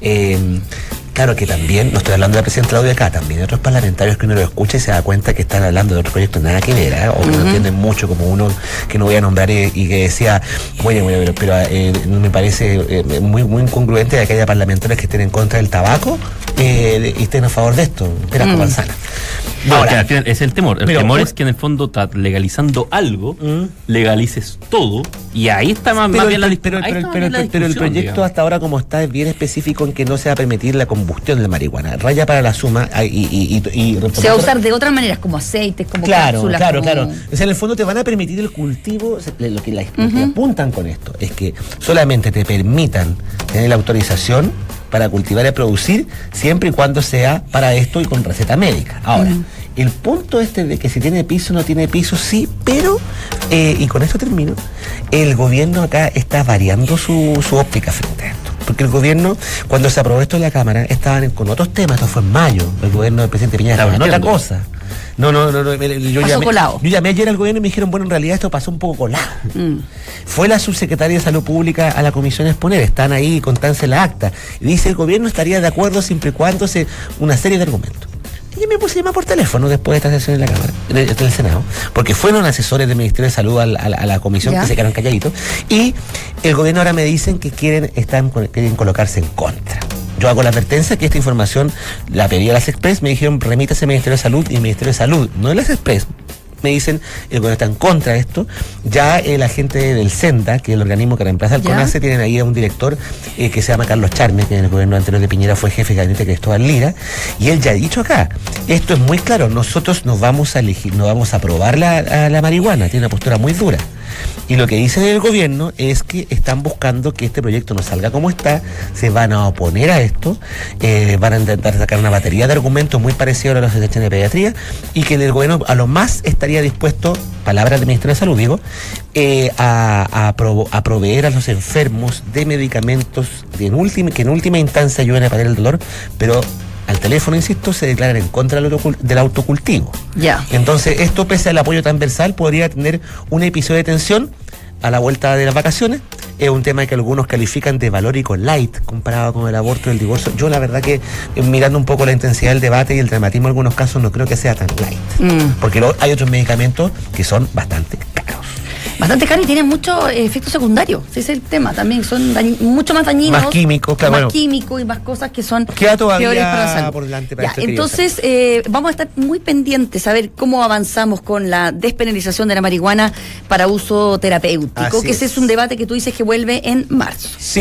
Eh, claro que también, no estoy hablando de la presidenta de la U D I acá, también hay otros parlamentarios que uno lo escucha y se da cuenta que están hablando de otros proyectos nada que ver, ¿eh? o que uh-huh. no entienden mucho, como uno que no voy a nombrar eh, y que decía, bueno, bueno, pero, pero eh, me parece eh, muy, muy incongruente de que haya parlamentarios que estén en contra del tabaco eh, y estén a favor de esto. Espera, mm. manzana. Bueno, ahora, al final es el temor. El pero, temor por... es que en el fondo está legalizando algo, mm. legalices todo, y ahí está más, pero, más bien la discusión. Pero, pero, pero, pero, pero el proyecto digamos. hasta ahora como está es bien específico en que no se va a permitir la combustión de la marihuana. Raya para la suma y... y, y, y se va a usar de otras maneras, como aceites, como claro, cápsulas. Claro, como... claro, O sea, en el fondo te van a permitir el cultivo, lo que, la, uh-huh. lo que apuntan con esto es que solamente te permitan tener la autorización para cultivar y producir, siempre y cuando sea para esto y con receta médica. Ahora, uh-huh. el punto este de que si tiene piso, no tiene piso, sí, pero, eh, y con esto termino, el gobierno acá está variando su, su óptica frente a esto. Porque el gobierno, cuando se aprobó esto en la Cámara, estaban con otros temas, esto fue en mayo, el gobierno del presidente Piñera estaba en otra cosa. No, no, no, no yo, pasó llamé, colado. yo llamé ayer al gobierno y me dijeron, bueno, en realidad esto pasó un poco colado. Mm. Fue la subsecretaria de Salud Pública a la comisión a exponer, están ahí, constancia en la acta. Y dice, el gobierno estaría de acuerdo siempre y cuando se una serie de argumentos. Y yo me puse a llamar por teléfono después de esta sesión en la Cámara, del Senado, porque fueron asesores del Ministerio de Salud a la, a la comisión ¿Ya? que se quedaron calladitos, y el gobierno ahora me dicen que quieren, están, quieren colocarse en contra. Yo hago la advertencia que esta información la pedí a las Express, me dijeron remítase al Ministerio de Salud, y el Ministerio de Salud, no de las Express, me dicen, el gobierno está en contra de esto. Ya el agente del SENDA, que es el organismo que reemplaza al CONACE, tienen ahí a un director eh, que se llama Carlos Charme, que en el gobierno anterior de Piñera fue jefe de gabinete de Cristóbal Lira, y él ya ha dicho acá, esto es muy claro, nosotros nos vamos a elegir, no vamos a aprobar la, a la marihuana, tiene una postura muy dura. Y lo que dice el gobierno es que están buscando que este proyecto no salga como está, se van a oponer a esto, eh, van a intentar sacar una batería de argumentos muy parecidos a los de la de pediatría, y que el gobierno a lo más estaría dispuesto, palabras del Ministerio de Salud, digo, eh, a, a, pro, a proveer a los enfermos de medicamentos de en última, que en última instancia ayuden a parar el dolor, pero al teléfono, insisto, se declaran en contra del, autocul del autocultivo. Ya. Entonces, esto, pese al apoyo transversal, podría tener un episodio de tensión a la vuelta de las vacaciones. Es un tema que algunos califican de valórico light comparado con el aborto y el divorcio. Yo, la verdad, que mirando un poco la intensidad del debate y el dramatismo en algunos casos, no creo que sea tan light. Mm. Porque lo, hay otros medicamentos que son bastante caros. Bastante caro y tienen muchos eh, efectos secundarios, ese es el tema también, son mucho más dañinos, más químicos, claro, más bueno, químicos y más cosas que son queda todavía peores para la salud. Por delante para ya, entonces eh, vamos a estar muy pendientes a ver cómo avanzamos con la despenalización de la marihuana para uso terapéutico, Así que es. ese es un debate que tú dices que vuelve en marzo. Sí.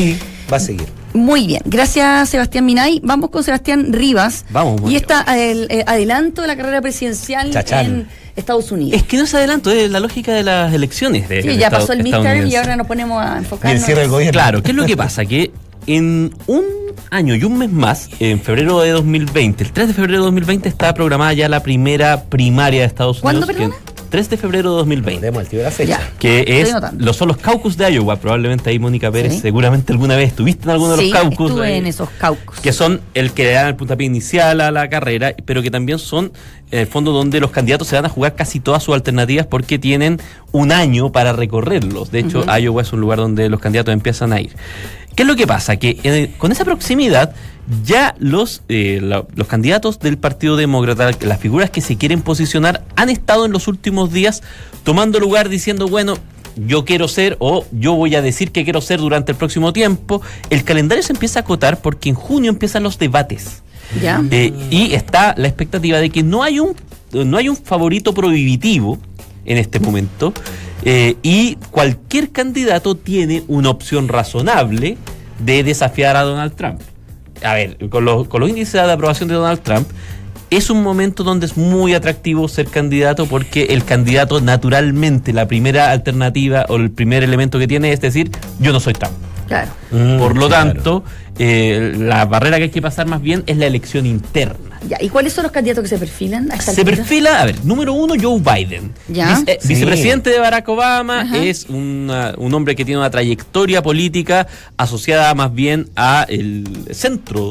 va a seguir. Muy bien, gracias Sebastián Minay. Vamos con Sebastián Rivas. Vamos, muy y bien. está el, el adelanto de la carrera presidencial Chachán. en Estados Unidos. Es que no es adelanto, es la lógica de las elecciones. De, Sí, de ya Estado- pasó el midterm y estadounidense. ahora nos ponemos a Y el enfocarnos. cierre del gobierno. Claro, ¿qué es lo que pasa? Que en un año y un mes más, en febrero de dos mil veinte, el tres de febrero de dos mil veinte está programada ya la primera primaria de Estados ¿Cuándo, Unidos. perdona? que- tres de febrero de dos mil veinte. Tenemos el tío de la fecha. Ya. Que es, Estoy notando. los, son los caucus de Iowa. Probablemente ahí Mónica Pérez, Sí. seguramente alguna vez estuviste en alguno de Sí, los caucus. estuve ahí, en esos caucus. que son el que le dan el puntapié inicial a la carrera, pero que también son, en el fondo, donde los candidatos se van a jugar casi todas sus alternativas porque tienen un año para recorrerlos. De hecho, Ujú. Iowa es un lugar donde los candidatos empiezan a ir. ¿Qué es lo que pasa? Que eh, con esa proximidad, ya los, eh, la- los candidatos del Partido Demócrata, las figuras que se quieren posicionar, han estado en los últimos días tomando lugar diciendo, bueno, yo quiero ser o yo voy a decir que quiero ser durante el próximo tiempo. El calendario se empieza a acotar porque en junio empiezan los debates. ¿Ya? Eh, y está la expectativa de que no hay un, no hay un favorito prohibitivo en este momento, eh, y cualquier candidato tiene una opción razonable de desafiar a Donald Trump. A ver, con los, con los índices de aprobación de Donald Trump, es un momento donde es muy atractivo ser candidato porque el candidato naturalmente, la primera alternativa o el primer elemento que tiene es decir, yo no soy Trump. Claro. Mm, Por lo sí, claro. tanto, eh, la barrera que hay que pasar más bien es la elección interna. Ya. ¿Y cuáles son los candidatos que se perfilan a esta Se altura? perfila, a ver, número uno, Joe Biden. Ya. Vice- eh, Sí. Vicepresidente de Barack Obama, Ajá. es una- un hombre que tiene una trayectoria política asociada más bien a el centro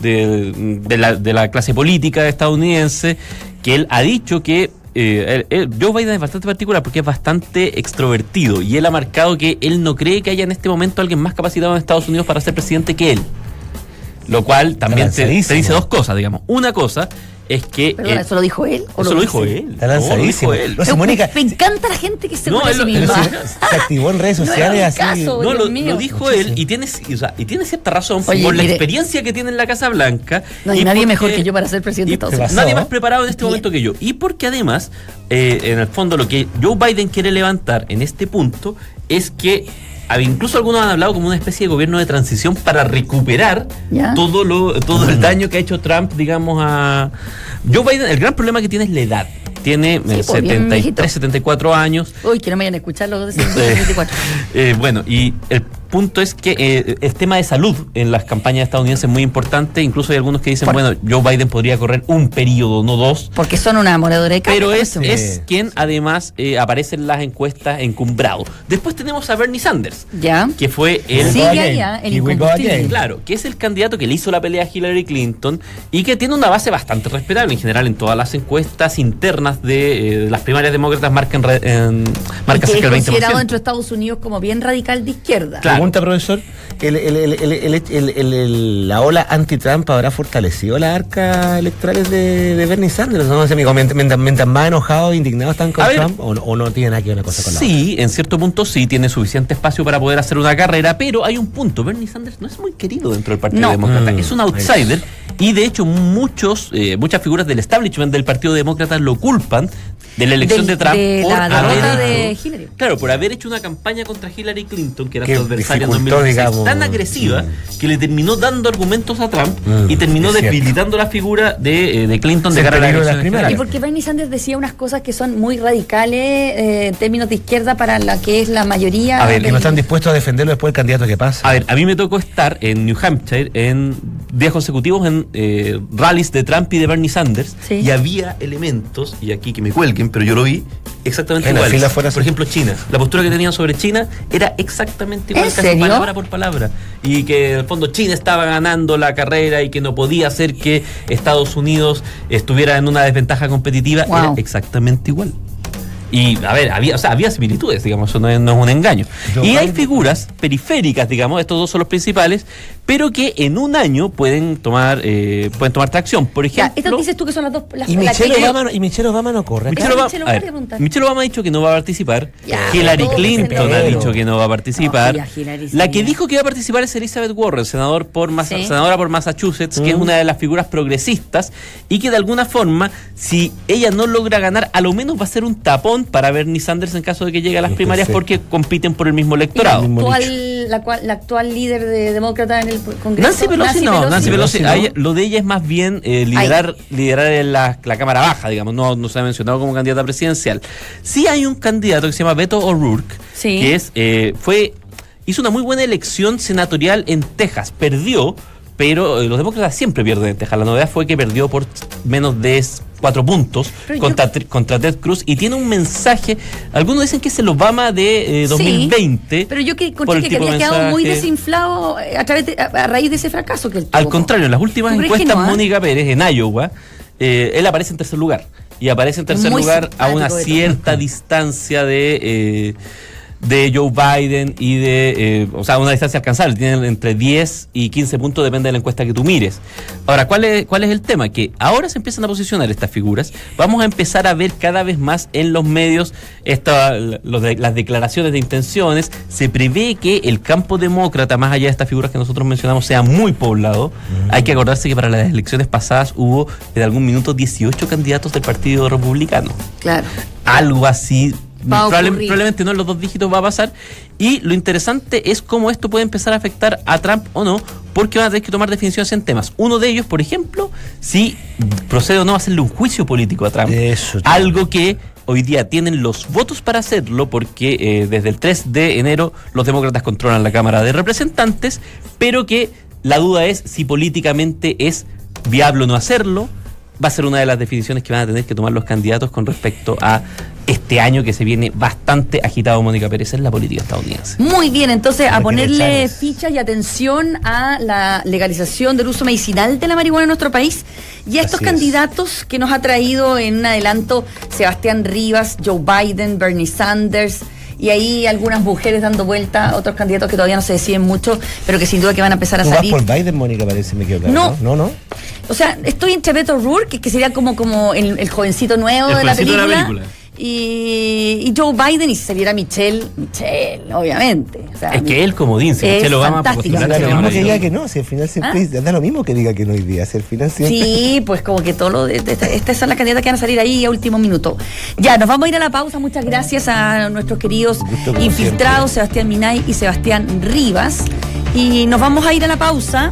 de, de la, de la clase política estadounidense, que él ha dicho que eh, él- él- Joe Biden es bastante particular porque es bastante extrovertido y él ha marcado que él no cree que haya en este momento alguien más capacitado en Estados Unidos para ser presidente que él. Lo cual también te, te lanzadísimo. dice dos cosas, digamos. Una cosa es que... Perdona, eh, ¿eso lo dijo él? ¿o eso lo dijo dice? él. Está No, lo lanzadísimo. dijo él. No, si Me- Mónica- me encanta la gente que se No, pone a él sí lo- Pero misma. si se activó en redes No era sociales mi así. caso. No, Dios lo, mío. lo dijo Muchísimo. él y tiene, o sea, y tiene cierta razón Oye, por la mire. experiencia que tiene en la Casa Blanca. No hay y nadie porque- mejor que yo para ser presidente de y- Estados ¿Qué Unidos. pasó? Nadie más preparado en este Bien. momento que yo. Y porque además, eh, en el fondo, lo que Joe Biden quiere levantar en este punto es que a ver, incluso algunos han hablado como una especie de gobierno de transición para recuperar ¿Ya? todo lo todo el daño que ha hecho Trump, digamos, a Joe Biden. El gran problema que tiene es la edad. Tiene eh, pues, bien setenta y viejito. tres, setenta y cuatro años. Uy, que no me vayan a escuchar los de Eh, veinticuatro. eh, bueno, y el punto es que eh, el tema de salud en las campañas estadounidenses es muy importante. Incluso hay algunos que dicen, Por- bueno, Joe Biden podría correr un periodo, no dos. Porque son una moradora de carne. Pero es, eso. es quien además eh, aparece en las encuestas encumbrado. Después tenemos a Bernie Sanders, ¿Ya? que fue el... Sigue Go again. allá, el Here we go incombustible. again. Claro, que es el candidato que le hizo la pelea a Hillary Clinton y que tiene una base bastante respetable. En general, en todas las encuestas internas de, eh, de las primarias demócratas marcan, re- en- marca que es cerca del veinte por considerado ciento. dentro de Estados Unidos como bien radical de izquierda. Claro. Pregunta, profesor, ¿el, el, el, el, el- el- el- el- ¿la ola anti-Trump habrá fortalecido las arcas electorales de, de Bernie Sanders? ¿No? O sea, mientras, mientras- mientras más enojados e indignados están con A ver. Trump, o, no- o no tiene nada que ver una cosa con la otra? Sí, en cierto punto sí, tiene suficiente espacio para poder hacer una carrera, pero hay un punto, Bernie Sanders no es muy querido dentro del Partido No. Demócrata, Mm, es un outsider y de hecho muchos, eh, muchas figuras del establishment del Partido Demócrata lo culpan de la elección Del- de Trump de por la derrota haber de hecho- Hillary. Claro, por haber hecho una campaña contra Hillary Clinton, que era Que su adversaria en dos mil dificultó, dieciséis, digamos, tan agresiva mm. que le terminó dando argumentos a Trump Mm, y terminó es cierto. debilitando la figura de, eh, de Clinton Se de cara a las peligro de las elecciones primarias. Y generales. porque Bernie Sanders decía unas cosas que son muy radicales eh, en términos de izquierda para la que es la mayoría. A ver, Que del- no están dispuestos a defenderlo después del candidato que pasa. A ver, a mí me tocó estar en New Hampshire en días consecutivos en eh, rallies de Trump y de Bernie Sanders Sí. y había elementos, y aquí que me cuelguen, pero yo lo vi exactamente En la iguales. fila afuera, Por sí. ejemplo, China. La postura que tenían sobre China era exactamente igual, ¿En casi serio? palabra por palabra. Y que en el fondo China estaba ganando la carrera y que no podía hacer que Estados Unidos estuviera en una desventaja competitiva. Wow. Era exactamente igual. Y, a ver, había, o sea, había similitudes, digamos, eso no es, no es un engaño. Joe Y hay Biden- figuras periféricas, digamos, estos dos son los principales, pero que en un año pueden tomar eh, pueden tomar tracción. Por Ya, ejemplo, estas dices tú que son las dos. Las, Y la Michelle, que- Obama, no- y Michelle Obama no corre. Michelle Ya, Obama, Michelle a Obama ver, te preguntar. Michelle Obama ha dicho que no va a participar. Ya, Hillary todos Clinton ha senadores. dicho que no va a participar. No, ya, Hillary sí. La que dijo que iba a participar es Elizabeth Warren, senador por Massa- Sí. senadora por Massachusetts, que es una de las figuras progresistas y que de alguna forma, si ella no logra ganar, a lo menos va a ser un tapón para Bernie Sanders en caso de que llegue a las primarias Perfecto. porque compiten por el mismo electorado. mismo ¿Tú nicho. al, actual, la, cual, la actual líder de demócrata en el Congreso. Nancy Pelosi, Nancy no, Pelosi. Nancy Pelosi, no. Ella, lo de ella es más bien eh, liderar, liderar en la, la Cámara Baja, digamos, no, no se ha mencionado como candidata presidencial. Sí hay un candidato que se llama Beto O'Rourke, sí. que es, eh, fue, hizo una muy buena elección senatorial en Texas, perdió, pero eh, los demócratas siempre pierden en Texas. La novedad fue que perdió por menos de cuatro puntos contra, yo, contra Ted Cruz y tiene un mensaje, algunos dicen que es el Obama de eh, dos mil veinte. Sí, pero yo que encontré que había quedado muy desinflado a, través de, a, a raíz de ese fracaso que él tuvo. Al contrario, en las últimas encuestas, no, ¿eh? Mónica Pérez en Iowa, eh, él aparece en tercer lugar y aparece en tercer muy lugar a una cierta distancia de... Eh, de Joe Biden y de, eh, o sea, una distancia alcanzable, tienen entre diez y quince puntos, depende de la encuesta que tú mires. Ahora, ¿cuál es, cuál es el tema? Que ahora se empiezan a posicionar estas figuras, vamos a empezar a ver cada vez más en los medios esta, los de, las declaraciones de intenciones, se prevé que el campo demócrata, más allá de estas figuras que nosotros mencionamos, sea muy poblado. Mm. Hay que acordarse que para las elecciones pasadas hubo en algún minuto dieciocho candidatos del Partido Republicano. Claro. Algo así. Probable, probablemente no en los dos dígitos va a pasar. Y lo interesante es cómo esto puede empezar a afectar a Trump o no, porque van a tener que tomar definiciones en temas. Uno de ellos, por ejemplo, si procede o no a hacerle un juicio político a Trump. Eso, algo que hoy día tienen los votos para hacerlo, porque eh, desde el tres de enero los demócratas controlan la Cámara de Representantes, pero que la duda es si políticamente es viable o no hacerlo. Va a ser una de las definiciones que van a tener que tomar los candidatos con respecto a este año que se viene bastante agitado, Mónica Pérez, en la política estadounidense. Muy bien, entonces a ponerle fichas y atención a la legalización del uso medicinal de la marihuana en nuestro país y a estos candidatos que nos ha traído en un adelanto Sebastián Rivas, Joe Biden, Bernie Sanders. Y ahí algunas mujeres dando vuelta, otros candidatos que todavía no se deciden mucho, pero que sin duda que van a empezar a ¿Tú salir. vas por Biden, Mónica, parece, me quedo claro? No. no, no, no. O sea, estoy entre Beto O'Rourke, que sería como, como el, el jovencito nuevo el de, la película, de la película. Y, y Joe Biden, y si saliera Michelle, Michelle, obviamente. O sea, es que él comodín, si Michelle Obama... Da lo mismo que diga que no, si al final siempre ¿Ah? da lo mismo que diga que no hoy día, si al final siempre... Sí, pues como que todo lo... De, de, de, estas son las candidatas que van a salir ahí a último minuto. Ya, nos vamos a ir a la pausa, muchas gracias a nuestros queridos infiltrados, Sebastián Minay y Sebastián Rivas. Y nos vamos a ir a la pausa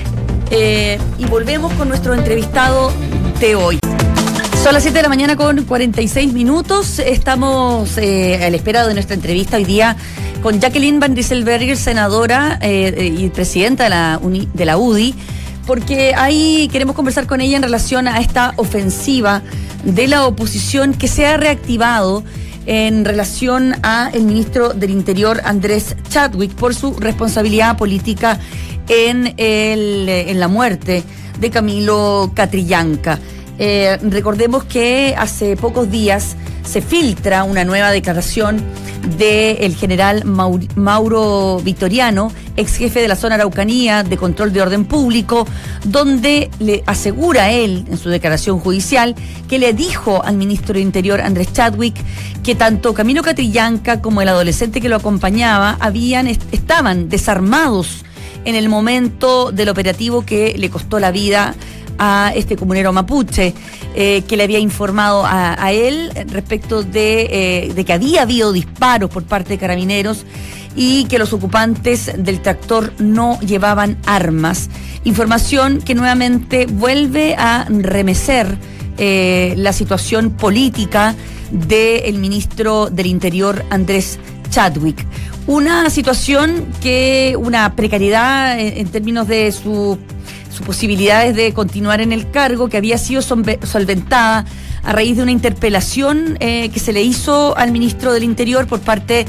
eh, y volvemos con nuestro entrevistado de hoy. Son las siete de la mañana con cuarenta y seis minutos. Estamos eh, a la espera de nuestra entrevista hoy día con Jacqueline Van Rieselbergher, senadora eh, y presidenta de la, Uni, de la U D I, porque ahí queremos conversar con ella en relación a esta ofensiva de la oposición que se ha reactivado en relación a el ministro del Interior, Andrés Chadwick, por su responsabilidad política en, el, en la muerte de Camilo Catrillanca. Eh, recordemos que hace pocos días se filtra una nueva declaración del general Mauro, Mauro Vitoriano, ex jefe de la zona Araucanía de control de orden público, donde le asegura él en su declaración judicial que le dijo al ministro de Interior, Andrés Chadwick, que tanto Camilo Catrillanca como el adolescente que lo acompañaba habían estaban desarmados en el momento del operativo que le costó la vida a este comunero mapuche, eh, que le había informado a, a él respecto de, eh, de que había habido disparos por parte de carabineros y que los ocupantes del tractor no llevaban armas. Información que nuevamente vuelve a remecer eh, la situación política del ministro del Interior, Andrés Chadwick. Una situación que, una precariedad en, en términos de su sus posibilidades de continuar en el cargo, que había sido solventada a raíz de una interpelación eh, que se le hizo al ministro del Interior por parte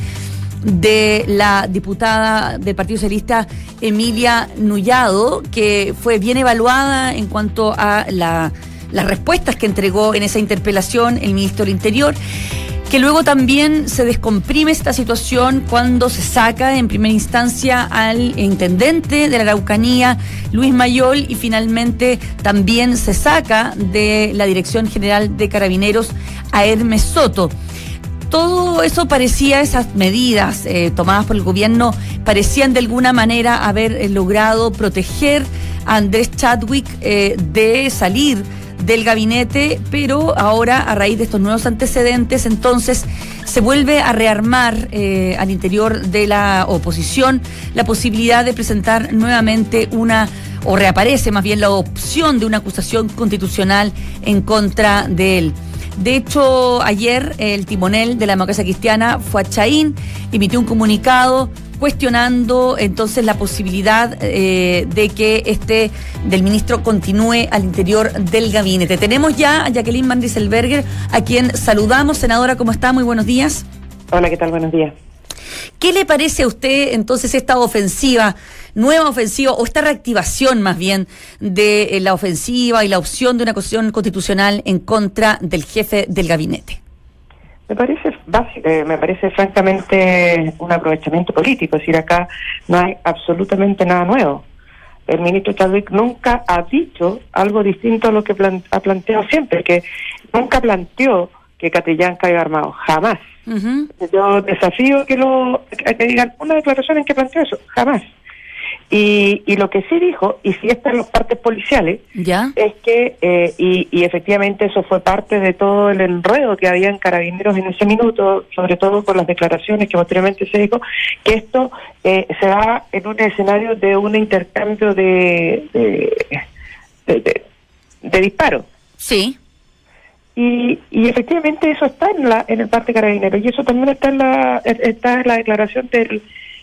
de la diputada del Partido Socialista Emilia Nullado, que fue bien evaluada en cuanto a la, las respuestas que entregó en esa interpelación el ministro del Interior, que luego también se descomprime esta situación cuando se saca en primera instancia al intendente de la Araucanía, Luis Mayol, y finalmente también se saca de la Dirección General de Carabineros a Hermes Soto. Todo eso parecía, esas medidas eh, tomadas por el gobierno, parecían de alguna manera haber eh, logrado proteger a Andrés Chadwick eh, de salir del gabinete, pero ahora a raíz de estos nuevos antecedentes, entonces se vuelve a rearmar eh, al interior de la oposición la posibilidad de presentar nuevamente una, o reaparece más bien la opción de una acusación constitucional en contra de él. De hecho, ayer el timonel de la Democracia Cristiana fue a Chaín, emitió un comunicado cuestionando entonces la posibilidad eh, de que este del ministro continúe al interior del gabinete. Tenemos ya a Jacqueline Van Rieselbergher, a quien saludamos. Senadora, ¿cómo está? Muy buenos días. Hola, ¿qué tal? Buenos días. ¿Qué le parece a usted entonces esta ofensiva, nueva ofensiva, o esta reactivación más bien de la ofensiva y la opción de una acusación constitucional en contra del jefe del gabinete? Me parece básico, eh, me parece francamente un aprovechamiento político. Es decir, acá no hay absolutamente nada nuevo. El ministro Chadwick nunca ha dicho algo distinto a lo que plan, ha planteado siempre, que nunca planteó que Catrillanca iba armado, jamás. Uh-huh. Yo desafío que lo que digan una declaración en que planteó eso, jamás. Y, y lo que sí dijo, y sí está en las partes policiales, ¿ya? Es que, eh, y, y efectivamente eso fue parte de todo el enredo que había en Carabineros en ese minuto, sobre todo por las declaraciones que posteriormente se dijo, que esto eh, se da en un escenario de un intercambio de de, de, de, de disparos. Sí. Y, y efectivamente eso está en la en el parte Carabineros, y eso también está en la está en la declaración del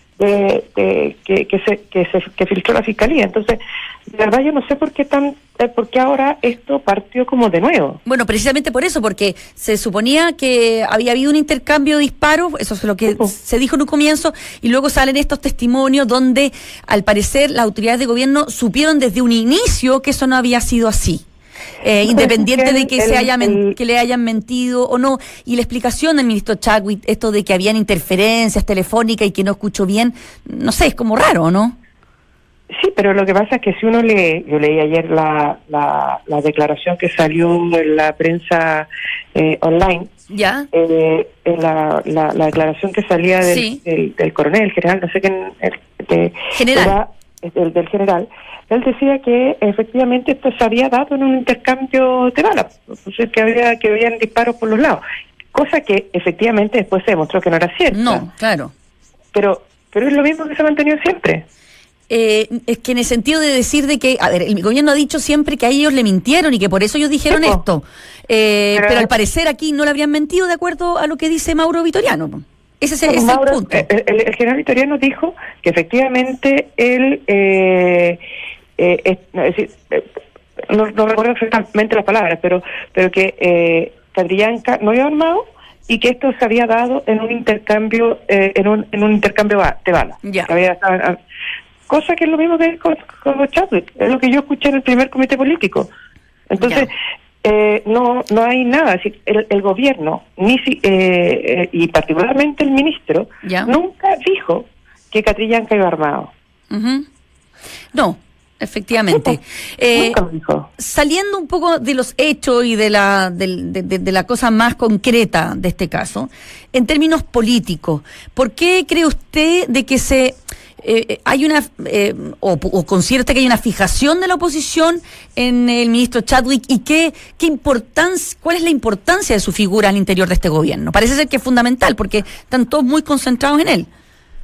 De, de, que, que se que se que filtró la fiscalía. Entonces, de verdad yo no sé por qué tan eh, por qué ahora esto partió como de nuevo. Bueno, precisamente por eso, porque se suponía que había habido un intercambio de disparos, eso es lo que uh-huh. se dijo en un comienzo, y luego salen estos testimonios donde al parecer las autoridades de gobierno supieron desde un inicio que eso no había sido así. Eh, independiente de que el, se haya men- el, que le hayan mentido o no. Y la explicación del ministro Chadwick, esto de que habían interferencias telefónicas y que no escuchó bien, no sé, es como raro, ¿no? Sí, pero lo que pasa es que si uno lee, yo leí ayer la la, la declaración que salió en la prensa eh, online, ya eh, la, la, la declaración que salía del, sí. del, del coronel, general, no sé quién, el, de, general. Era, del, del general, él decía que efectivamente esto se había dado en un intercambio de balas, entonces que había que habían disparos por los lados, cosa que efectivamente después se demostró que no era cierta. No, claro. Pero pero es lo mismo que se ha mantenido siempre. Eh, es que en el sentido de decir de que, a ver, el gobierno ha dicho siempre que a ellos le mintieron y que por eso ellos dijeron ¿Eco? esto, eh, pero, pero al parecer aquí no le habrían mentido de acuerdo a lo que dice Mauro Vitoriano. Ese es, el, ese Mauro, es el punto. El, el, el general Vitoriano dijo que efectivamente él, eh, eh, es, es decir, eh, no, no recuerdo exactamente las palabras, pero pero que eh, Catrillanca no había armado y que esto se había dado en un intercambio eh, en un en un intercambio de balas. Ya. Que había, cosa que es lo mismo que con, con Chadwick, es lo que yo escuché en el primer comité político. Entonces, eh, no no hay nada. Es decir, el, el gobierno, ni si, eh, eh, y particularmente el ministro, ¿Ya? nunca dijo que Catrillanca iba armado. Uh-huh. No, efectivamente. Eh, nunca lo dijo. Saliendo un poco de los hechos y de la, de, de, de, de la cosa más concreta de este caso, en términos políticos, ¿por qué cree usted de que se... Eh, hay una eh, o, o considera que hay una fijación de la oposición en el ministro Chadwick y qué qué importancia cuál es la importancia de su figura al interior de este gobierno? Parece ser que es fundamental porque están todos muy concentrados en él.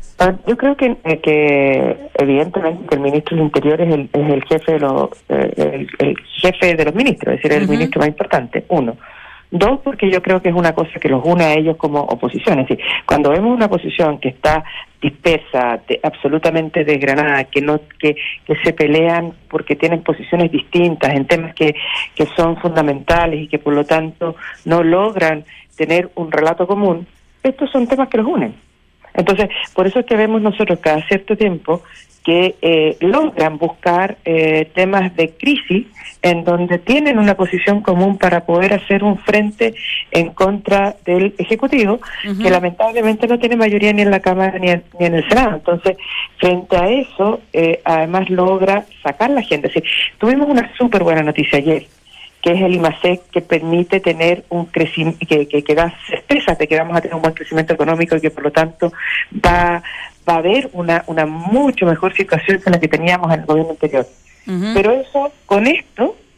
Yo creo que, eh, que evidentemente que el ministro del Interior es el, es el jefe de los eh, el, el jefe de los ministros, es decir, el uh-huh. ministro más importante. Uno. Dos, porque yo creo que es una cosa que los une a ellos como oposición. Es decir, cuando vemos una oposición que está dispersa, de, absolutamente desgranada, que no que, que se pelean porque tienen posiciones distintas en temas que, que son fundamentales y que por lo tanto no logran tener un relato común, estos son temas que los unen. Entonces, por eso es que vemos nosotros cada cierto tiempo que eh, logran buscar eh, temas de crisis en donde tienen una posición común para poder hacer un frente en contra del Ejecutivo, uh-huh. que lamentablemente no tiene mayoría ni en la Cámara ni en, ni en el Senado. Entonces, frente a eso, eh, además logra sacar la agenda. Es decir, tuvimos una súper buena noticia ayer, que es el I M A S E C, que permite tener un crecimiento, que, que, que da certezas de que vamos a tener un buen crecimiento económico y que por lo tanto va, va a haber una, una mucho mejor situación que la que teníamos en el gobierno anterior. Uh-huh. Pero eso, con esto,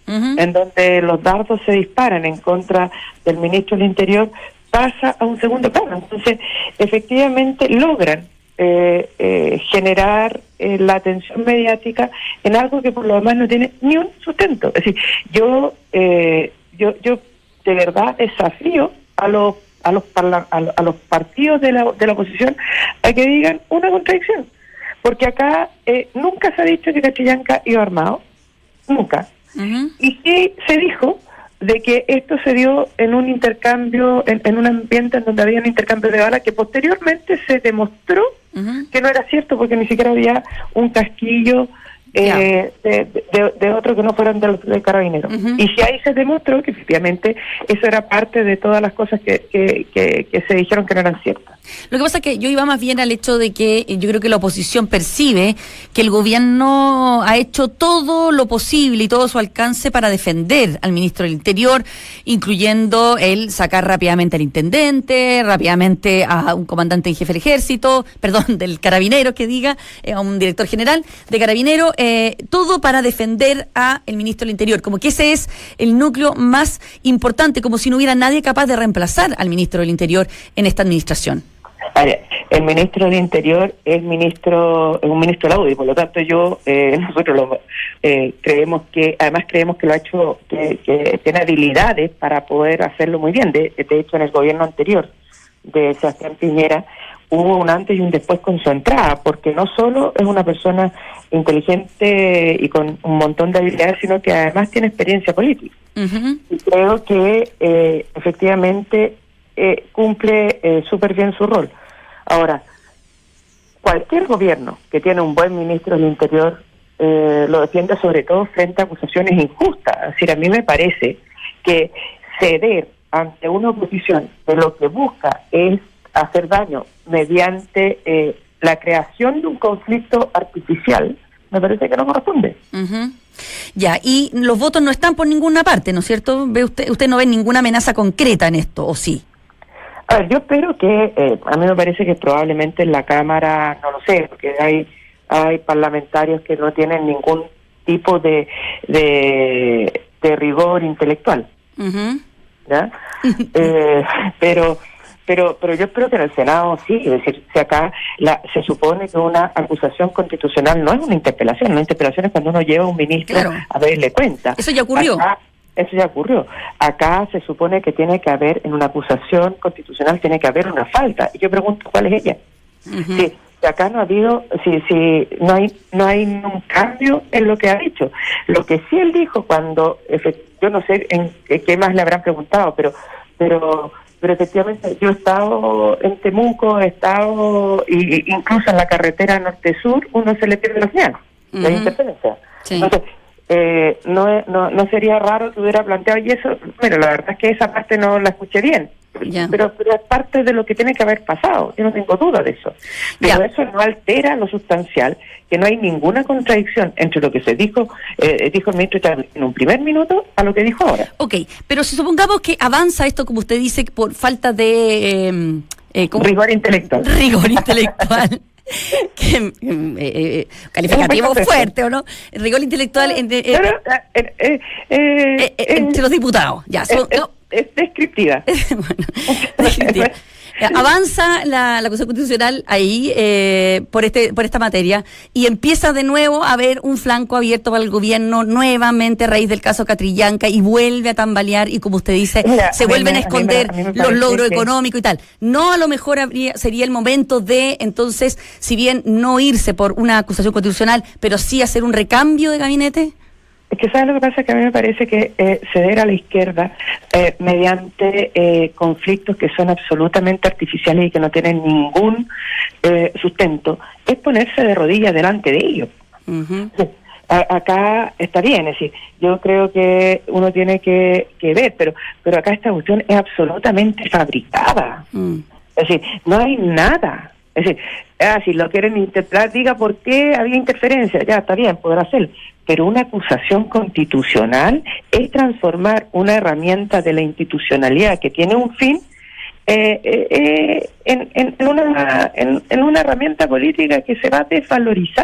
uh-huh. en donde los dardos se disparan en contra del ministro del Interior, pasa a un segundo plano. Entonces, efectivamente, logran eh, eh, generar eh, la atención mediática en algo que por lo demás no tiene ni un sustento. Es decir, yo, eh, yo, yo de verdad desafío a los a los parla- a los partidos de la, de la oposición a que digan una contradicción, porque acá eh, nunca se ha dicho que Catrillanca iba armado, nunca, uh-huh. y sí se dijo de que esto se dio en un intercambio, en, en un ambiente en donde había un intercambio de balas que posteriormente se demostró uh-huh. que no era cierto, porque ni siquiera había un casquillo Eh, de, de, de otro que no fueran de los de carabineros. Uh-huh. Y si ahí se demostró que efectivamente eso era parte de todas las cosas que, que, que, que se dijeron que no eran ciertas. Lo que pasa es que yo iba más bien al hecho de que yo creo que la oposición percibe que el gobierno ha hecho todo lo posible y todo su alcance para defender al ministro del Interior, incluyendo el sacar rápidamente al intendente, rápidamente a un comandante en jefe del ejército, perdón, del carabinero que diga, eh, a un director general de carabinero, eh, todo para defender a el ministro del Interior, como que ese es el núcleo más importante, como si no hubiera nadie capaz de reemplazar al ministro del Interior en esta administración. El ministro del Interior es ministro, es un ministro de la U D I, por lo tanto yo, eh, nosotros lo, eh, creemos que, además creemos que lo ha hecho, que, que tiene habilidades para poder hacerlo muy bien. De, de hecho, en el gobierno anterior de Sebastián Piñera hubo un antes y un después con su entrada, porque no solo es una persona inteligente y con un montón de habilidades, sino que además tiene experiencia política. Uh-huh. Y creo que eh, efectivamente eh, cumple eh, súper bien su rol. Ahora, cualquier gobierno que tiene un buen ministro del Interior eh, lo defiende sobre todo frente a acusaciones injustas. Es decir, a mí me parece que ceder ante una oposición que lo que busca es hacer daño mediante eh, la creación de un conflicto artificial, me parece que no corresponde. Uh-huh. Ya, y los votos no están por ninguna parte, ¿no es cierto? ¿Ve usted, usted no ve ninguna amenaza concreta en esto, o sí? A ver, yo espero que, eh, a mí me parece que probablemente en la Cámara, no lo sé, porque hay hay parlamentarios que no tienen ningún tipo de de, de rigor intelectual, uh-huh. ¿ya? eh, pero pero pero yo espero que en el Senado sí, es decir, si acá la, se supone que una acusación constitucional no es una interpelación, una interpelación es cuando uno lleva a un ministro claro. a verle cuenta. Eso ya ocurrió. Acá, Eso ya ocurrió. Acá se supone que tiene que haber, en una acusación constitucional, tiene que haber una falta. Y yo pregunto, ¿cuál es ella? Uh-huh. Si, si acá no ha habido, si, si no hay no hay un cambio en lo que ha dicho. Lo que sí él dijo cuando, yo no sé en qué más le habrán preguntado, pero pero pero efectivamente yo he estado en Temuco, he estado, y, incluso en la carretera norte-sur, uno se le pierde la señal, uh-huh. la interferencia. Sí. Entonces, Eh, no, no no sería raro que hubiera planteado, y eso, bueno, la verdad es que esa parte no la escuché bien, yeah. pero, pero es parte de lo que tiene que haber pasado, yo no tengo duda de eso, pero yeah. eso no altera lo sustancial, que no hay ninguna contradicción entre lo que se dijo eh, dijo el ministro en un primer minuto a lo que dijo ahora. Ok, pero si supongamos que avanza esto, como usted dice, por falta de... Eh, eh, rigor intelectual. Rigor intelectual. que eh, eh, calificativo fuerte o no, rigor intelectual en, eh, Pero, eh, eh, eh, eh, eh, entre los diputados ya son, es, no. es descriptiva. Bueno, descriptiva. Avanza la, la Constitución Constitucional ahí eh, por este por esta materia y empieza de nuevo a haber un flanco abierto para el gobierno nuevamente a raíz del caso Catrillanca y vuelve a tambalear y como usted dice, Mira, se vuelven a, a esconder a mí me, a mí me los logros que... económicos y tal. No, a lo mejor habría sería el momento de entonces, si bien no irse por una acusación constitucional, pero sí hacer un recambio de gabinete. Es que ¿sabes lo que pasa? Que a mí me parece que eh, ceder a la izquierda eh, mediante eh, conflictos que son absolutamente artificiales y que no tienen ningún eh, sustento es ponerse de rodillas delante de ellos. Uh-huh. O sea, a, acá está bien, es decir, yo creo que uno tiene que, que ver, pero pero acá esta cuestión es absolutamente fabricada. Uh-huh. Es decir, no hay nada. Es decir, ah, si lo quieren interpretar, diga por qué había interferencia, ya está bien, podrá hacer. Pero una acusación constitucional es transformar una herramienta de la institucionalidad que tiene un fin eh, eh, en, en, una, en, en una herramienta política que se va a desvalorizar.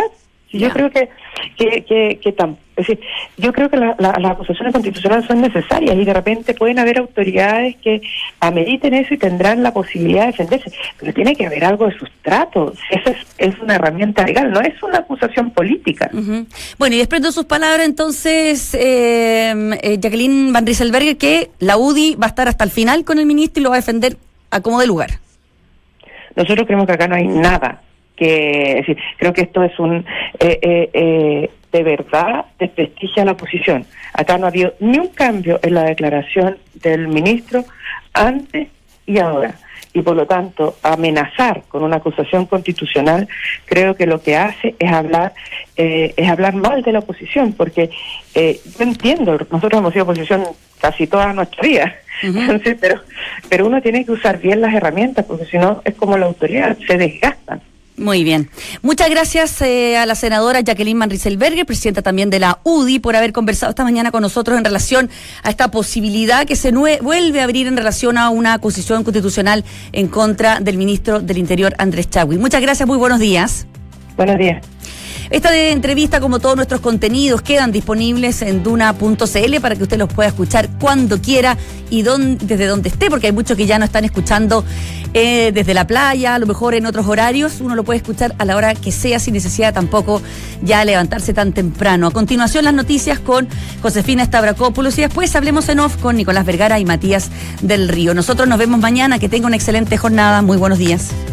Sí, yo Ya. creo que que que, que tam, es decir, yo creo que la, la, las acusaciones constitucionales son necesarias y de repente pueden haber autoridades que ameriten eso y tendrán la posibilidad de defenderse, pero tiene que haber algo de sustrato. Esa es, es una herramienta legal, no es una acusación política. Uh-huh. Bueno, y desprendo sus palabras entonces, eh, eh, Jacqueline Van Rieselbergher, que la U D I va a estar hasta el final con el ministro y lo va a defender a como de lugar. Nosotros creemos que acá no hay nada que, es decir, creo que esto es un, eh, eh, eh, de verdad, desprestigia la oposición. Acá no ha habido ni un cambio en la declaración del ministro antes y ahora. Y por lo tanto, amenazar con una acusación constitucional, creo que lo que hace es hablar, eh, es hablar mal de la oposición, porque eh, yo entiendo, nosotros hemos sido oposición casi toda nuestra vida. Uh-huh. Entonces, pero, pero uno tiene que usar bien las herramientas, porque si no es como la autoridad, se desgastan. Muy bien. Muchas gracias eh, a la senadora Jacqueline Van Rieselbergher, presidenta también de la U D I, por haber conversado esta mañana con nosotros en relación a esta posibilidad que se nue- vuelve a abrir en relación a una acusación constitucional en contra del ministro del Interior, Andrés Chadwick. Muchas gracias, muy buenos días. Buenos días. Esta de entrevista, como todos nuestros contenidos, quedan disponibles en duna punto c l para que usted los pueda escuchar cuando quiera y don, desde donde esté, porque hay muchos que ya no están escuchando eh, desde la playa, a lo mejor en otros horarios. Uno lo puede escuchar a la hora que sea, sin necesidad tampoco ya levantarse tan temprano. A continuación, las noticias con Josefina Stavrakopoulos y después hablemos en off con Nicolás Vergara y Matías del Río. Nosotros nos vemos mañana. Que tenga una excelente jornada. Muy buenos días.